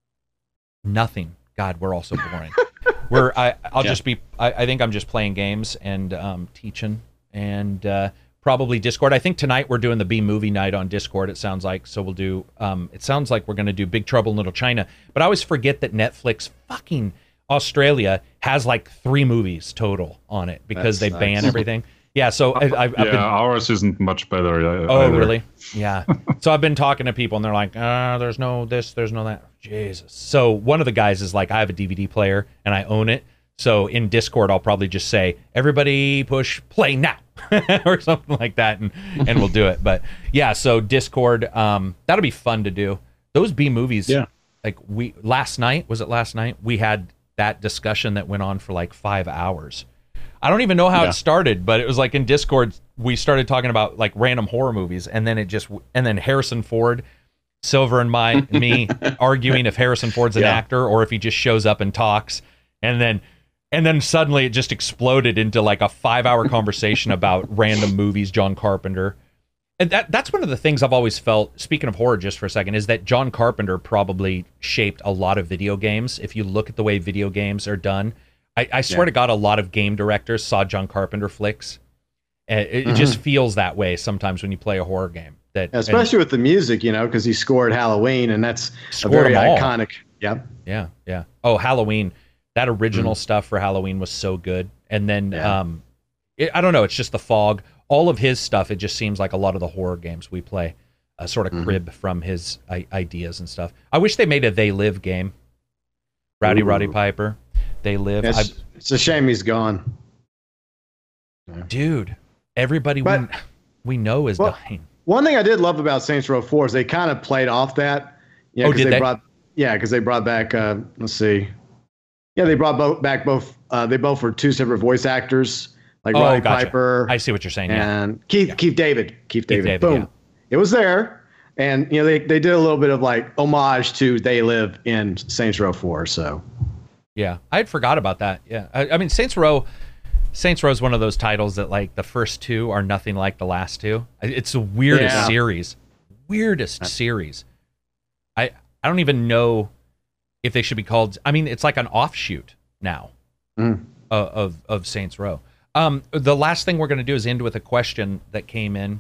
nothing. God, we're all so boring. we're I, I'll Yeah. just be. I, I think I'm just playing games and um, teaching and uh, probably Discord. I think tonight we're doing the B movie night on Discord. It sounds like so we'll do. Um, it sounds like we're going to do Big Trouble in Little China. But I always forget that Netflix fucking Australia has like three movies total on it because That they ban sucks. everything. Yeah, so I, I've, I've yeah, been. ours isn't much better. uh, Oh, either. really? Yeah. So I've been talking to people, and they're like, "Ah, there's no this, there's no that." Jesus. So one of the guys is like, "I have a D V D player, and I own it." So in Discord, I'll probably just say, "Everybody, push play now," or something like that, and and we'll do it. But yeah, so Discord, um, that'll be fun to do. Those B movies. Yeah. Like we last night, was it last night? We had that discussion that went on for like five hours. I don't even know how Yeah. it started, but it was like in Discord, we started talking about like random horror movies, and then it just, and then Harrison Ford, Silver and my me arguing if Harrison Ford's an Yeah. actor or if he just shows up and talks, and then, and then suddenly it just exploded into like a five-hour conversation about random movies, John Carpenter, and that that's one of the things I've always felt. Speaking of horror, just for a second, is that John Carpenter probably shaped a lot of video games. If you look at the way video games are done. I, I swear Yeah. to God, a lot of game directors saw John Carpenter flicks. Uh, It, it just feels that way sometimes when you play a horror game. That Especially with the music, you know, because he scored Halloween, and that's a Scored very them all. iconic. Yep. and, yeah, yeah. Oh, Halloween! That original stuff for Halloween was so good. And then, Yeah. um, it, I don't know. It's just the fog. All of his stuff. It just seems like a lot of the horror games we play, uh, sort of crib from his I- ideas and stuff. I wish they made a They Live game. Rowdy Ooh. Roddy Piper, They Live. I, It's, it's a shame he's gone. dude, everybody But- we, we know is Well, dying. One thing I did love about Saints Row four is they kind of played off that. Yeah, Oh, 'cause did they? brought yeah, because they brought back uh, let's see. Yeah, they brought both back both uh, they both were two separate voice actors, like Oh, Roddy gotcha. Piper I see what you're saying. Yeah. and Keith Yeah. Keith David. Keith David. David, Boom. yeah. It was there. And you know, they, they did a little bit of like homage to They Live in Saints Row four. So Yeah, I had forgot about that. Yeah, I, I mean Saints Row, Saints Row is one of those titles that like the first two are nothing like the last two. It's the weirdest Yeah. series, weirdest series. I I don't even know if they should be called. I mean, it's like an offshoot now Mm. of, of of Saints Row. Um, the last thing we're going to do is end with a question that came in.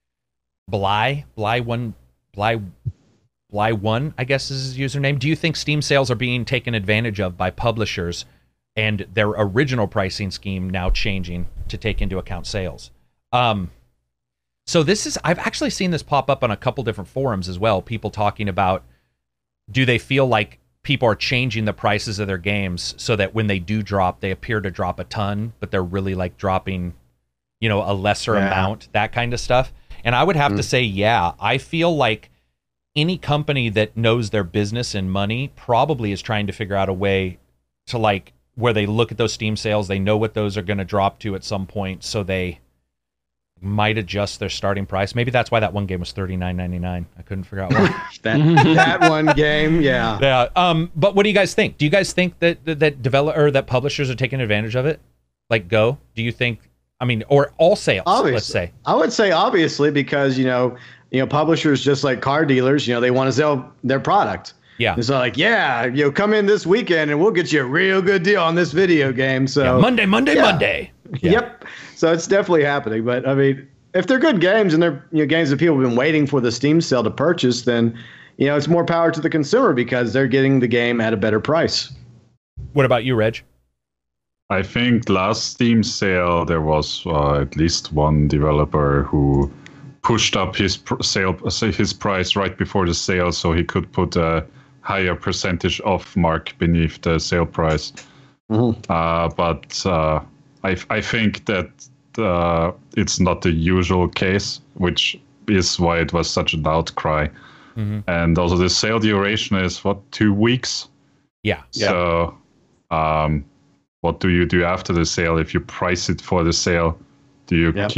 Bly Bly one Bly. Bly one, I guess is his username. Do you think Steam sales are being taken advantage of by publishers and their original pricing scheme now changing to take into account sales? Um, so this is, I've actually seen this pop up on a couple different forums as well. People talking about, do they feel like people are changing the prices of their games so that when they do drop, they appear to drop a ton, but they're really like dropping, you know, a lesser Yeah. amount, that kind of stuff. And I would have to Mm. say, yeah, I feel like any company that knows their business and money probably is trying to figure out a way to like where they look at those Steam sales, they know what those are going to drop to at some point, so they might adjust their starting price. Maybe that's why that one game was thirty-nine ninety-nine. I couldn't figure out why. that that one game, yeah. Yeah. Um. But what do you guys think? Do you guys think that that, that develop or that publishers are taking advantage of it? Like Go? Do you think? I mean, or all sales? Obviously. Let's say. I would say obviously because you know, you know, publishers just like car dealers, you know, they want to sell their product. Yeah. And so like, yeah, you know, come in this weekend and we'll get you a real good deal on this video game. So Yeah, Monday, Monday, yeah. Monday. Yeah. Yep. So it's definitely happening. But I mean, if they're good games and they're you know games that people have been waiting for the Steam sale to purchase, then you know it's more power to the consumer because they're getting the game at a better price. What about you, Reg? I think last Steam sale there was uh, at least one developer who pushed up his pr- sale his price right before the sale, so he could put a higher percentage off mark beneath the sale price. Mm-hmm. Uh, but uh, I I think that uh, it's not the usual case, which is why it was such an outcry. Mm-hmm. And also the sale duration is what, two weeks? Yeah. So, um, what do you do after the sale? If you price it for the sale, do you Yep. keep it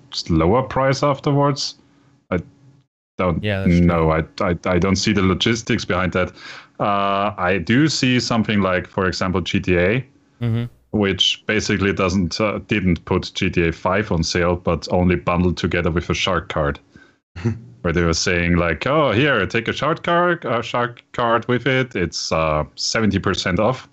lower price afterwards. I don't Yeah, that's know. I, I I don't see the logistics behind that. Uh, I do see something like, for example, G T A, Mm-hmm. which basically doesn't uh, didn't put G T A five on sale, but only bundled together with a shark card. Where they were saying like, oh, here, take a shark card, a shark card with it. It's uh, seventy percent off.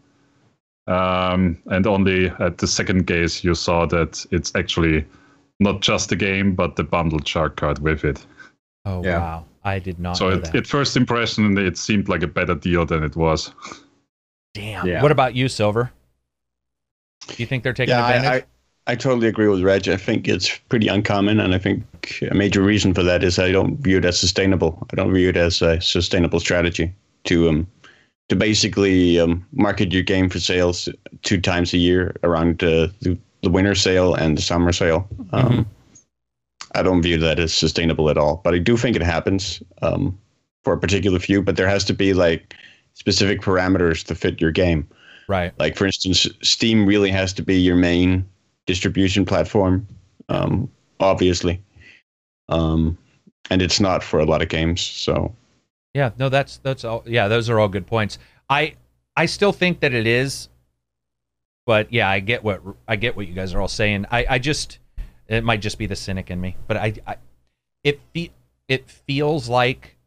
Um, and only at the second case you saw that it's actually not just the game, but the bundled shark card with it. Oh, Yeah. wow. I did not So know at, that. at first impression, it seemed like a better deal than it was. Damn. Yeah. What about you, Silver? Do you think they're taking Yeah, advantage? I, I, I totally agree with Reg. I think it's pretty uncommon, and I think a major reason for that is I don't view it as sustainable. I don't view it as a sustainable strategy to um to basically um, market your game for sales two times a year around uh, the the winter sale and the summer sale. Um, Mm-hmm. I don't view that as sustainable at all. But I do think it happens um, for a particular few. But there has to be like specific parameters to fit your game. Right. Like, for instance, Steam really has to be your main distribution platform, um, obviously. Um, and it's not for a lot of games. So, Yeah, no, that's that's all. Yeah, those are all good points. I I still think that it is, but yeah, I get what I get what you guys are all saying. I, I just it might just be the cynic in me, but I, I it fe- it feels like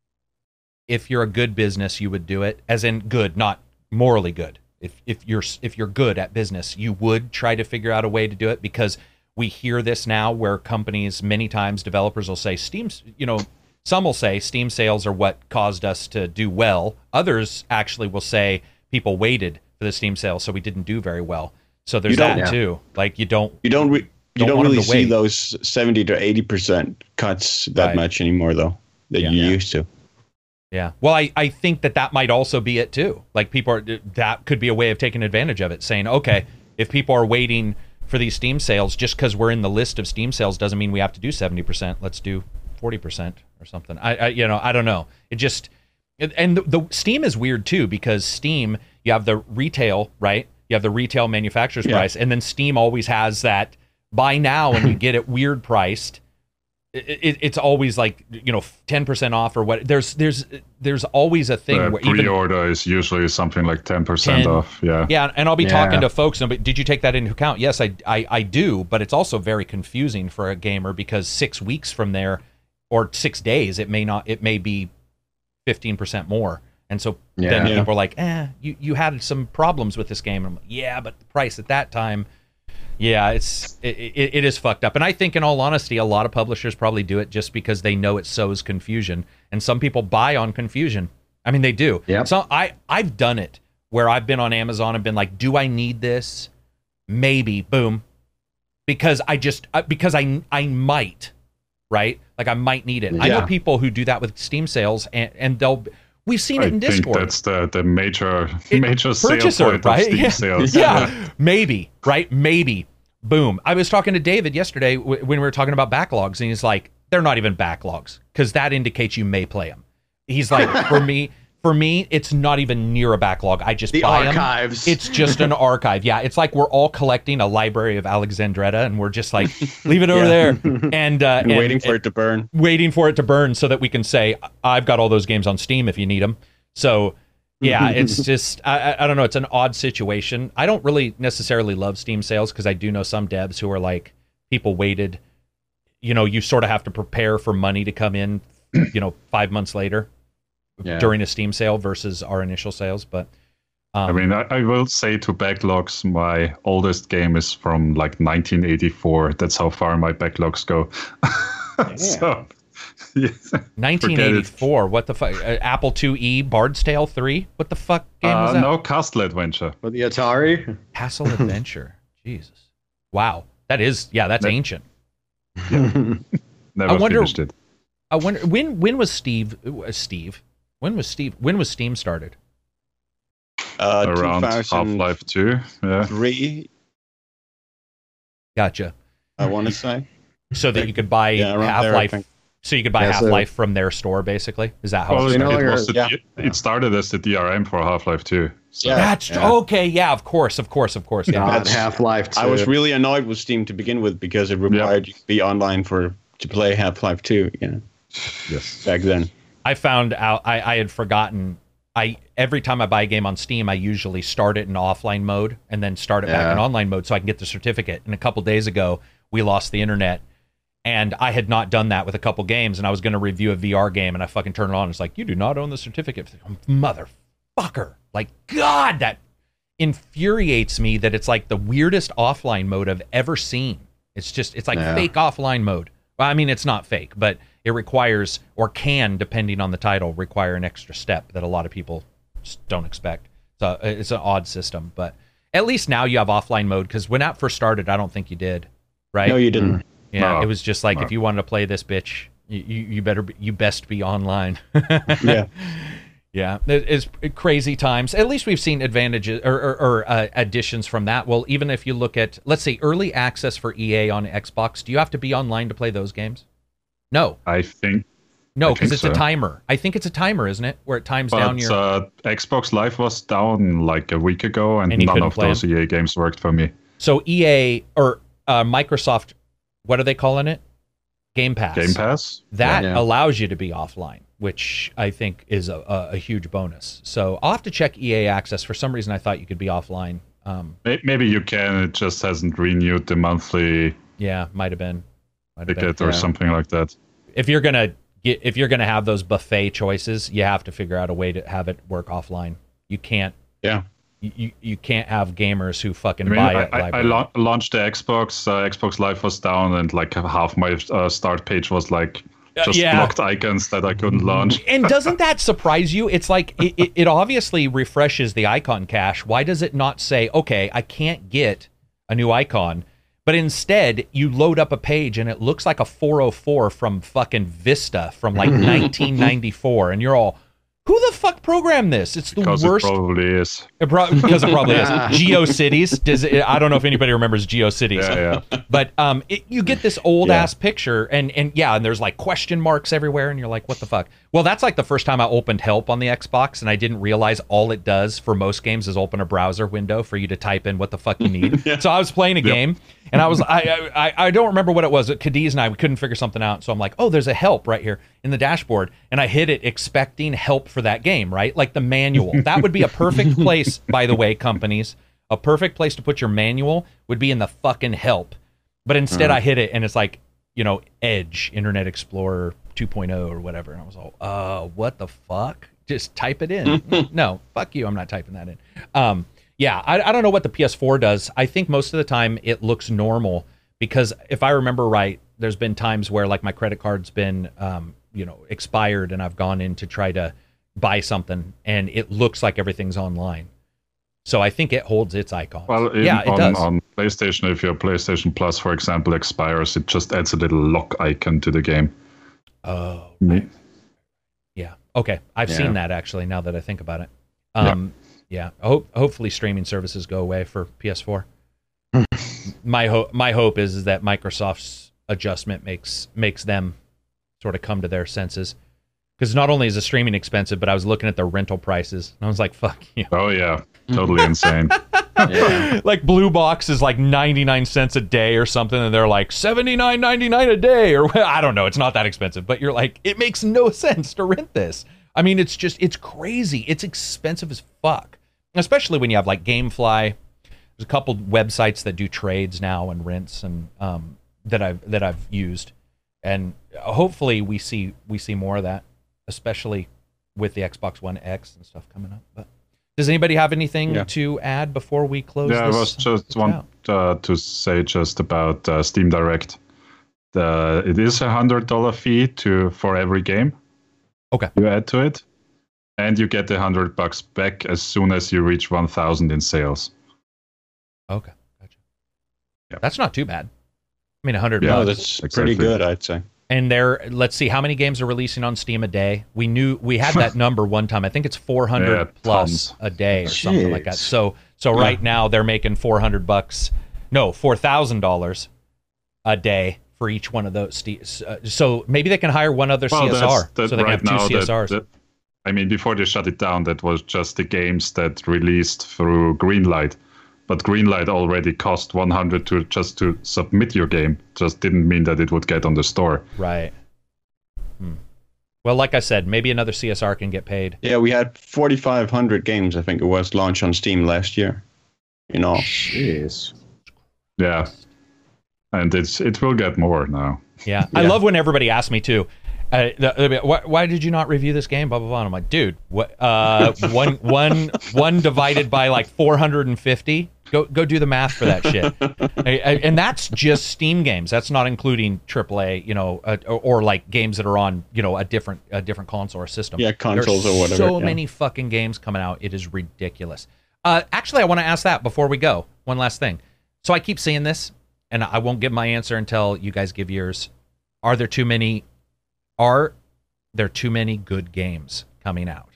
if you're a good business, you would do it, as in good, not morally good. If if you're if you're good at business, you would try to figure out a way to do it, because we hear this now where companies, many times developers will say Steam's, you know, some will say Steam sales are what caused us to do well. Others actually will say people waited for the Steam sales, so we didn't do very well. So there's You don't- that yeah. too. Like you don't you don't re- you Don't don't, want 'em really to see wait. those seventy to eighty percent cuts that Right. much anymore, though, that Yeah. you Yeah. used to. Yeah. Well, I, I think that that might also be it too. Like people are, that could be a way of taking advantage of it, saying, okay, if people are waiting for these Steam sales, just because we're in the list of Steam sales doesn't mean we have to do seventy percent. Let's do forty percent or something. I, I you know, I don't know. It just, and the, the Steam is weird too, because Steam, you have the retail, right? You have the retail manufacturer's Yeah. price, and then Steam always has that buy now and you get it weird priced. It, it, it's always like, you know, ten percent off or what. There's there's there's always a thing The where even pre-order is usually something like ten percent ten off. Yeah. yeah, and I'll be Yeah. talking to folks. And did you take that into account? Yes, I, I I do, but it's also very confusing for a gamer, because six weeks from there, or six days, it may not. It may be fifteen percent more, and so then Yeah. people are like, "Eh, you you had some problems with this game." And I'm like, "Yeah, but the price at that time." Yeah, it's it, it, it is fucked up. And I think, in all honesty, a lot of publishers probably do it just because they know it sows confusion. And some people buy on confusion. I mean, they do. Yep. So I, I've done it where I've been on Amazon and been like, do I need this? Maybe. Boom. Because I just, uh, because I, I might, right? Like I might need it. I know Yeah. people who do that with Steam sales, and, and they'll, we've seen it I in think Discord. that's the, the major It- major sale purchaser, point right? of Steam Yeah. sales. Yeah, maybe, right? Maybe. Boom. I was talking to David yesterday w- when we were talking about backlogs, and he's like, they're not even backlogs, because that indicates you may play them. He's like, for me, for me, it's not even near a backlog. I just The buy 'em. archives. It's just an archive. Yeah, it's like we're all collecting a library of Alexandretta, and we're just like, leave it over Yeah. there, and, uh, And, waiting for it to burn. waiting for it to burn so that we can say, I've got all those games on Steam if you need them. So yeah, it's just, I, I, I don't know. It's an odd situation. I don't really necessarily love Steam sales, because I do know some devs who are like, people waited, you know, you sort of have to prepare for money to come in, you know, five months later Yeah. during a Steam sale versus our initial sales. But um, I mean, I, I will say to backlogs, my oldest game is from like nineteen eighty-four. That's how far my backlogs go. so, yeah. nineteen eighty-four, what the fuck? Uh, Apple two E, Bard's Tale three? What the fuck game was Uh, that? no, Castle Adventure. For the Atari. Castle Adventure. Jesus. Wow. That is, yeah, that's That- ancient. Never I wonder- finished it. I wonder when when was Steve uh, Steve when was Steve when was Steam started? Uh, Around Half-Life two. Yeah. three, Gotcha. I want to say. So that you could buy Yeah, around there, I Half-Life think. So you could buy Yeah, so- Half-Life from their store, basically. Is that how Well, it it, no started? longer- was the, yeah. it started as the D R M for Half-Life two. So. Yeah. That's Yeah. okay. Yeah, of course, of course, of course. Yeah. Not That's- Half-Life two. I was really annoyed with Steam to begin with because it required you to be online for to play Half-Life two. You know, Yes. back then. I found out I, I had forgotten. I every time I buy a game on Steam, I usually start it in offline mode and then start it back Yeah. in online mode so I can get the certificate. And a couple days ago, we lost the internet, and I had not done that with a couple games, and I was going to review a V R game, and I fucking turned it on. It's like, you do not own the certificate, motherfucker! Like, God, that infuriates me. That it's like the weirdest offline mode I've ever seen. It's just, it's like Yeah. fake offline mode. Well, I mean, it's not fake, but it requires, or can, depending on the title, require an extra step that a lot of people just don't expect. So it's an odd system, but at least now you have offline mode, because when that first started, I don't think you did, right? No, you didn't. yeah, No. it was just like, No. if you wanted to play this bitch, you, you, you better, be, you best be online. Yeah. Yeah, it- it's crazy times. At least we've seen advantages or, or, or uh, additions from that. Well, even if you look at, let's say, early access for E A on Xbox, do you have to be online to play those games? No, I think. no, I because think it's a so. timer. I think it's a timer, isn't it? Where it times down But your. uh, Xbox Live was down like a week ago, and, And you none couldn't of play those E A games worked for me. So E A or uh, Microsoft, what are they calling it? Game Pass. Game Pass? That Yeah. allows you to be offline, which I think is a, a, a huge bonus. So I'll have to check E A Access. For some reason, I thought you could be offline. Um, May- Maybe you can, it just hasn't renewed the monthly yeah, might have been. Might have been. ticket or yeah. something like that. If you're gonna get, if you're gonna have those buffet choices, you have to figure out a way to have it work offline. You can't. Yeah. You, you, you can't have gamers who fucking I mean, buy I, it. I, I la- launched the Xbox. Uh, Xbox Live was down, and like half my uh, start page was like just yeah. blocked icons that I couldn't launch. And doesn't that surprise you? It's like it, it, it obviously refreshes the icon cache. Why does it not say, okay, I can't get a new icon, but instead you load up a page and it looks like a four oh four from fucking Vista from like nineteen ninety-four, and you're all, who the fuck programmed this? It's the Because worst. it probably is. It pro- because it probably is. GeoCities. Does it, I don't know if anybody remembers GeoCities. Yeah, yeah. But um, it, you get this old Yeah. ass picture, and and yeah, and there's like question marks everywhere, and you're like, what the fuck? Well, that's like the first time I opened Help on the Xbox, and I didn't realize all it does for most games is open a browser window for you to type in what the fuck you need. So I was playing a game, and I was I, I I don't remember what it was. Cadiz and I we couldn't figure something out, so I'm like, oh, there's a Help right here in the dashboard, and I hit it expecting help for that game, right? Like the manual. That would be a perfect place, by the way, companies. A perfect place to put your manual would be in the fucking Help. But instead I hit it and it's like, you know, Edge, Internet Explorer two point oh or whatever. And I was all, uh, what the fuck? Just type it in. No, fuck you. I'm not typing that in. Um, yeah, I, I don't know what the P S four does. I think most of the time it looks normal because if I remember right, there's been times where like my credit card's been, um, you know, expired and I've gone in to try to buy something and it looks like everything's online. So I think it holds its icons. Well, in, yeah, it on, does. on PlayStation, if your PlayStation Plus, for example, expires, it just adds a little lock icon to the game. Oh, Me- yeah. Okay, I've Yeah. seen that actually. Now that I think about it, um, yeah. Ho- hopefully, streaming services go away for P S four. my hope, my hope is, is that Microsoft's adjustment makes makes them sort of come to their senses. Because not only is the streaming expensive, but I was looking at the rental prices, and I was like, "Fuck you!" Oh yeah, totally insane. Yeah. Like Blue Box is like ninety-nine cents a day or something, and they're like seventy-nine ninety-nine a day, or I don't know. It's not that expensive, but you're like, it makes no sense to rent this. I mean, it's just, it's crazy. It's expensive as fuck, especially when you have like GameFly. There's a couple websites that do trades now and rents, and um, that I've that I've used, and hopefully we see we see more of that, especially with the Xbox One X and stuff coming up. But does anybody have anything Yeah. to add before we close? Yeah, I this, was just this want out? uh, to say just about uh, Steam Direct. The, it is a hundred dollar fee to for every game. Okay. You add to it, and you get the hundred bucks back as soon as you reach one thousand in sales. Okay, gotcha. Yeah. That's not too bad. I mean, a hundred Yeah, No, bucks. that's exactly. pretty good, I'd say. And there, let's see, how many games are releasing on Steam a day? We knew we had that number one time. I think it's four hundred Yeah, plus tons. a day or something like that. Jeez. So, so right now they're making four hundred bucks, no, four thousand dollars a day for each one of those. Uh, so maybe they can hire one other well, C S R, that's, that so they right can have two now, C S Rs. That, that, I mean, before they shut it down, that was just the games that released through Greenlight. But Greenlight already cost one hundred to just to submit your game. Just didn't mean that it would get on the store. Right. Hmm. Well, like I said, maybe another C S R can get paid. Yeah, we had forty-five hundred games, I think it was, launched on Steam last year. You know. Jeez. Yeah. And it's it will get more now. Yeah. I Yeah. love when everybody asks me too, uh, the, why, why did you not review this game? Blah, blah, blah. And I'm like, dude, what, uh, one, one, one divided by like four hundred fifty? Go go do the math for that shit. I- I- and that's just Steam games. That's not including triple A, you know, uh, or, or like games that are on, you know, a different a different console or system. Yeah, consoles There's or whatever, so yeah. many fucking games coming out. It is ridiculous. Uh, actually, I want to ask that before we go. One last thing. So I keep seeing this, and I won't give my answer until you guys give yours. Are there too many? Are there too many good games coming out?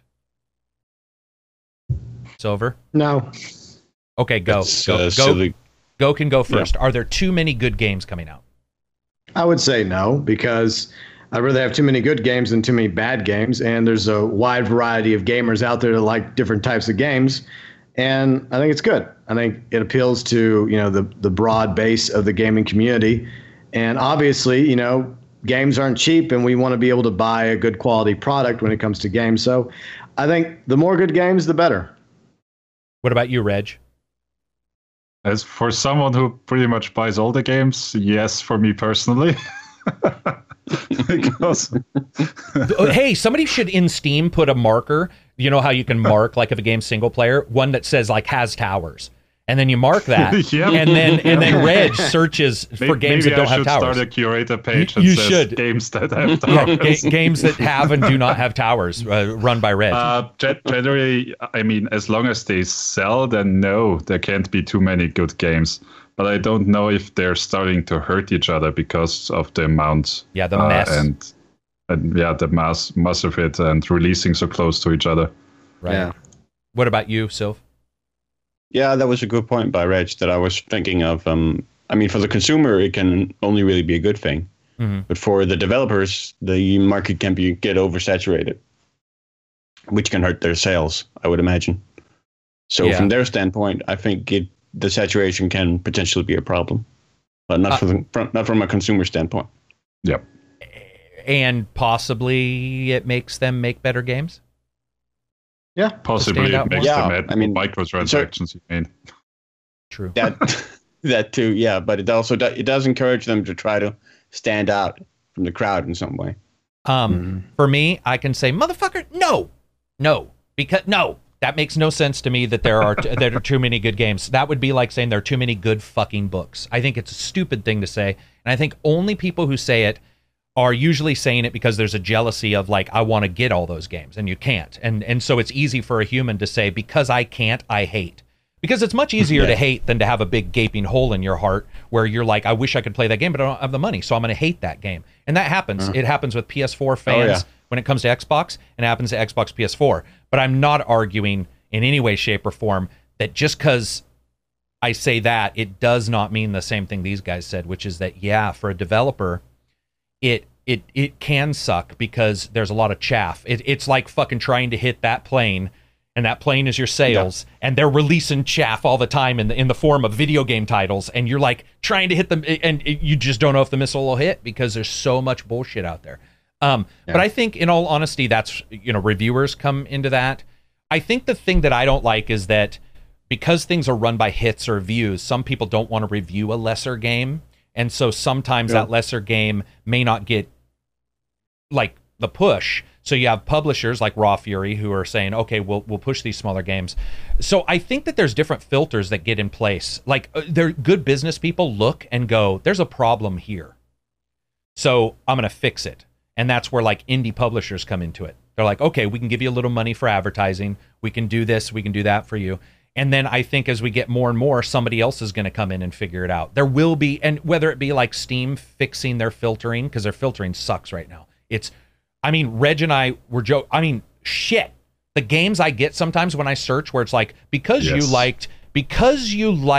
Silver? No. Okay, go. That's, Go, uh, go, silly. go can go first. Are there too many good games coming out? I would say no, because I'd rather have too many good games than too many bad games. And there's a wide variety of gamers out there that like different types of games. And I think it's good. I think it appeals to, you know, the, the broad base of the gaming community. And obviously, you know, games aren't cheap, and we want to be able to buy a good quality product when it comes to games. So I think the more good games, the better. What about you, Reg? As for someone who pretty much buys all the games, yes, for me personally. Because Oh, hey, somebody should in Steam put a marker. You know how you can mark like if a game's single player, one that says like has towers, and then you mark that, Yeah. and then and then Reg searches for maybe games maybe that don't I have should towers. start a curator page You- that you says should. games that have Yeah, towers. ga- games that have and do not have towers, uh, run by Reg. Uh, ge- generally, I mean, as long as they sell, then no, there can't be too many good games. But I don't know if they're starting to hurt each other because of the amount. Yeah, the uh, mess. and, and yeah, the mass, mass of it and releasing so close to each other. right. Yeah. What about you, Sylv? Yeah, that was a good point by Reg that I was thinking of. Um, I mean, for the consumer, it can only really be a good thing. Mhm. But for the developers, the market can be get oversaturated, which can hurt their sales, I would imagine. So Yeah. from their standpoint, I think it, the saturation can potentially be a problem, but not Uh, from, the, from not from a consumer standpoint. Yep. And possibly it makes them make better games. Yeah. Possibly stand out it makes more? them Yeah, add I mean, microtransactions, you mean. True. That that too, yeah. But it also do, it does encourage them to try to stand out from the crowd in some way. Um, Mm-hmm. for me, I can say, motherfucker, no, no, because no, that makes no sense to me that there are t- there are too many good games. That would be like saying there are too many good fucking books. I think it's a stupid thing to say, and I think only people who say it are usually saying it because there's a jealousy of like, I want to get all those games, and you can't, and and so it's easy for a human to say, because I can't, I hate. Because it's much easier Yeah. to hate than to have a big gaping hole in your heart where you're like, I wish I could play that game, but I don't have the money, so I'm going to hate that game. And that happens. It happens with P S four fans yeah. when it comes to Xbox, and it happens to Xbox P S four. But I'm not arguing in any way, shape, or form that just because I say that, it does not mean the same thing these guys said, which is that, yeah, for a developer, it it it can suck because there's a lot of chaff. It, it's like fucking trying to hit that plane, and that plane is your sales, and they're releasing chaff all the time in the in the form of video game titles, and you're like trying to hit them, and it, you just don't know if the missile will hit because there's so much bullshit out there. Um, Yeah. But I think, in all honesty, that's, you know, reviewers come into that. I think the thing that I don't like is that because things are run by hits or views, some people don't want to review a lesser game, and so sometimes Yeah. that lesser game may not get like the push. So you have publishers like Raw Fury who are saying, okay, we'll we'll push these smaller games. So I think that there's different filters that get in place. Like uh, they're good business people look and go, there's a problem here, so I'm going to fix it. And that's where like indie publishers come into it. They're like, okay, we can give you a little money for advertising. We can do this. We can do that for you. And then I think as we get more and more, somebody else is going to come in and figure it out. There will be, and whether it be like Steam fixing their filtering, because their filtering sucks right now. It's, I mean, Reg and I were joking. I mean, shit. The games I get sometimes when I search where it's like, because Yes. you liked, because you liked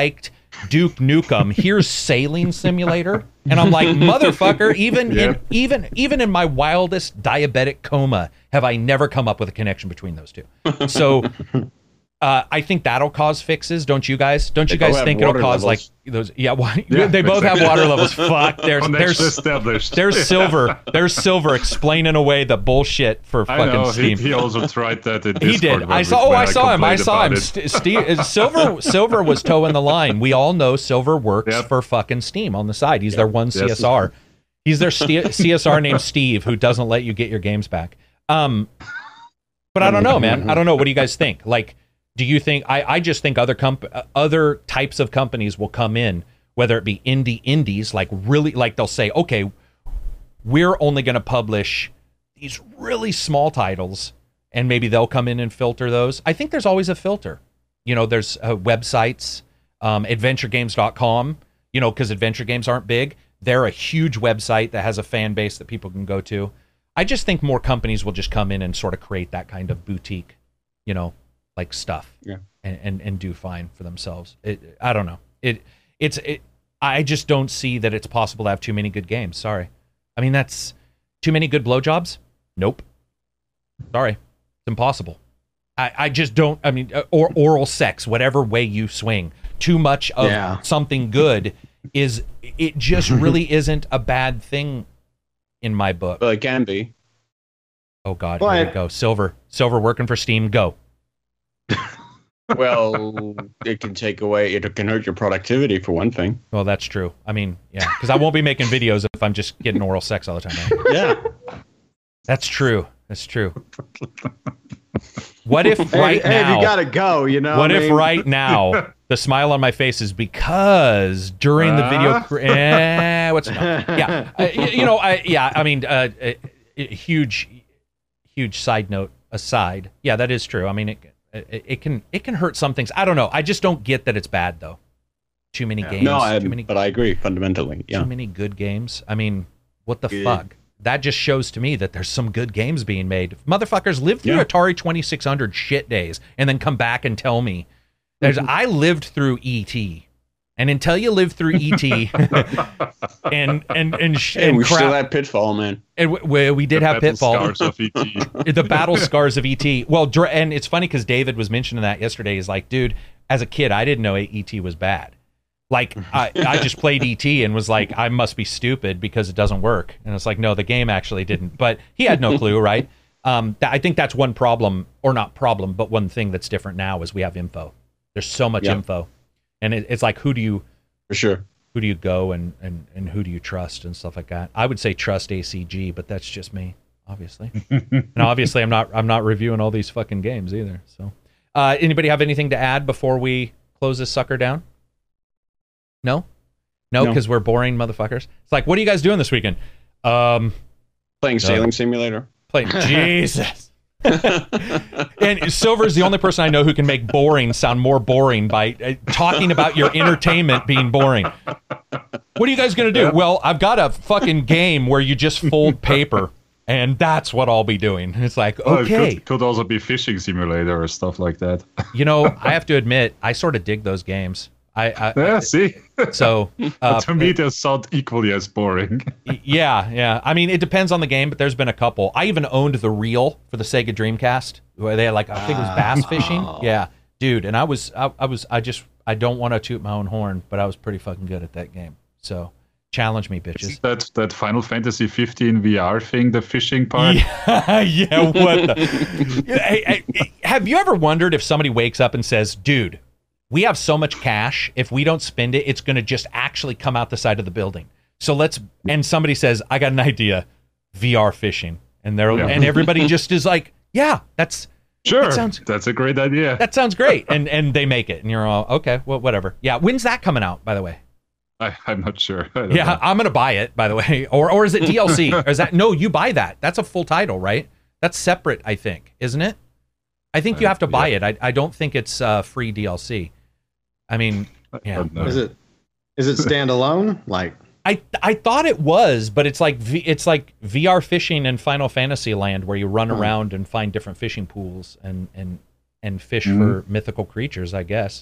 Duke Nukem, here's Sailing Simulator, and I'm like, motherfucker, even Yeah. in even even in my wildest diabetic coma, have I never come up with a connection between those two. So uh, I think that'll cause fixes, don't you guys? Don't you They both guys have think it'll water cause levels. like those? Yeah, why, Yeah, they both have exactly. water levels. Fuck, there's Connection there's established. there's Silver, there's Silver explaining away the bullshit for I fucking know, he, Steam. he also tried that in He Discord. did. when I we- saw. Oh, when I saw him. I complained saw him. about it. St- Steve, Silver. Silver was towing the line. We all know Silver works Yep. for fucking Steam on the side. He's their one Yes. C S R. He's their st- C S R named Steve, who doesn't let you get your games back. Um, but I don't know, man. I don't know. What do you guys think? Like, do you think? I, I just think other comp- uh, other types of companies will come in, whether it be indie indies, like really, like they'll say, okay, we're only going to publish these really small titles, and maybe they'll come in and filter those. I think there's always a filter. You know, there's uh, websites, um, adventure games dot com, you know, because adventure games aren't big. They're a huge website that has a fan base that people can go to. I just think more companies will just come in and sort of create that kind of boutique, you know, like stuff, Yeah. and, and, and do fine for themselves. It, I don't know. It it's it. I just don't see that it's possible to have too many good games. Sorry. I mean, that's too many good blowjobs. Nope. Sorry, it's impossible. I, I just don't. I mean, uh, or oral sex, whatever way you swing. Too much of Yeah. something good is. It just really isn't a bad thing in my book. Well, it can be. Oh God, Well, here we I- go. Silver, Silver working for Steam. Go. Well, it can take away. It can hurt your productivity for one thing. Well, that's true. I mean, yeah, because I won't be making videos if I'm just getting oral sex all the time. Right? Yeah. That's true. That's true. What if Hey, right hey, if now? you gotta go, you know. What I if mean, right now the smile on my face is because during the video? Uh? cr- Eh, what's no? Yeah, uh, y- you know, I yeah, I mean, uh, a, a huge, huge side note aside. Yeah, that is true. I mean, it, it it can it can hurt some things. I don't know. I just don't get that it's bad though. Too many games. No, I, too many. but I agree fundamentally. Yeah. Too many good games. I mean, what the Good. fuck? That just shows to me that there's some good games being made. Motherfuckers live through Yeah. Atari twenty-six hundred shit days and then come back and tell me. There's I lived through E T. And until you live through E T and and and, sh- Hey, and we crap, still had Pitfall, man. and we, we, we did The have battle Pitfall. scars of E T. The battle scars of E T. Well, dr- and it's funny because David was mentioning that yesterday. He's like, dude, as a kid, I didn't know E T was bad. Like, I, I just played E T and was like, I must be stupid because it doesn't work. And it's like, no, the game actually didn't. But he had no clue, right? Um, th- I think that's one problem, or not problem, but one thing that's different now is we have info. There's so much Yeah. info. And it, it's like, who do you For sure. who do you go and, and, and who do you trust and stuff like that? I would say trust A C G, but that's just me, obviously. And obviously I'm not I'm not reviewing all these fucking games either. So uh, anybody have anything to add before we close this sucker down? No? No, No. because we're boring motherfuckers. It's like, what are you guys doing this weekend? Um Playing Sailing Simulator. playing Jesus. And Silver's the only person I know who can make boring sound more boring by uh, talking about your entertainment being boring. What are you guys going to do? Well, I've got a fucking game where you just fold paper, and that's what I'll be doing. It's like, Oh, it okay. could, could also be fishing simulator or stuff like that. You know, I have to admit, I sort of dig those games. I, I Yeah, see? so uh, to me, they sound equally as boring. yeah, yeah. I mean, it depends on the game, but there's been a couple. I even owned the reel for the Sega Dreamcast, where they had like, I think it was bass fishing. Yeah, dude. And I was, I, I was, I just, I don't want to toot my own horn, but I was pretty fucking good at that game. So challenge me, bitches. that that Final Fantasy fifteen V R thing, the fishing part. Yeah, yeah. What the? Hey, hey, have you ever wondered if somebody wakes up and says, "Dude, we have so much cash. If we don't spend it, it's going to just actually come out the side of the building. So let's." And somebody says, "I got an idea, V R fishing," and they're Yeah. and everybody just is like, "Yeah, that's Sure, That sounds- that's a great idea. that sounds great," and and they make it, and you're all okay. Well, whatever. Yeah, when's that coming out? By the way. I, I'm not sure. I don't Yeah, know. I'm gonna buy it. By the way, or or is it D L C? Or is that no? You buy that. That's a full title, right? That's separate, I think, isn't it? I think you Uh, have to buy yeah. it. I I don't think it's uh, free D L C. I mean, I yeah. don't know. Is it is it standalone? Like I I thought it was, but it's like v, it's like V R fishing in Final Fantasy Land, where you run Hmm. around and find different fishing pools and and and fish Mhm. for mythical creatures. I guess.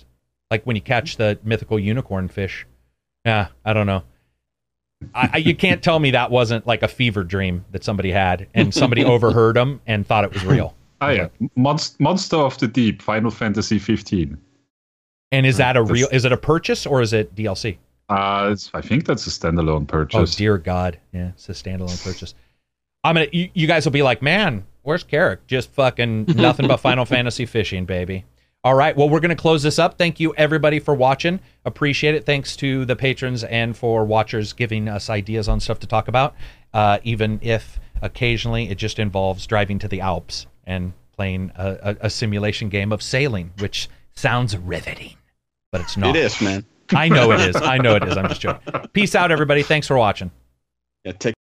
like when you catch the mythical unicorn fish. Yeah, I don't know. I, I, you can't tell me that wasn't like a fever dream that somebody had, and somebody overheard them and thought it was real. Oh yeah, Monst- Monster of the Deep, Final Fantasy fifteen. And is that a real? Is it a purchase or is it D L C? Uh, it's, I think that's a standalone purchase. Oh dear God, yeah, it's a standalone purchase. I'm gonna. You, you guys will be like, man, where's Carrick? Just fucking nothing but Final Fantasy fishing, baby. All right, well, we're gonna close this up. Thank you everybody for watching. Appreciate it. Thanks to the patrons and for watchers giving us ideas on stuff to talk about. Uh, even if occasionally it just involves driving to the Alps and playing a, a, a simulation game of sailing, which sounds riveting, but it's not. It is, man. I know it is. I know it is. I'm just joking. Peace out, everybody. Thanks for watching. Yeah, take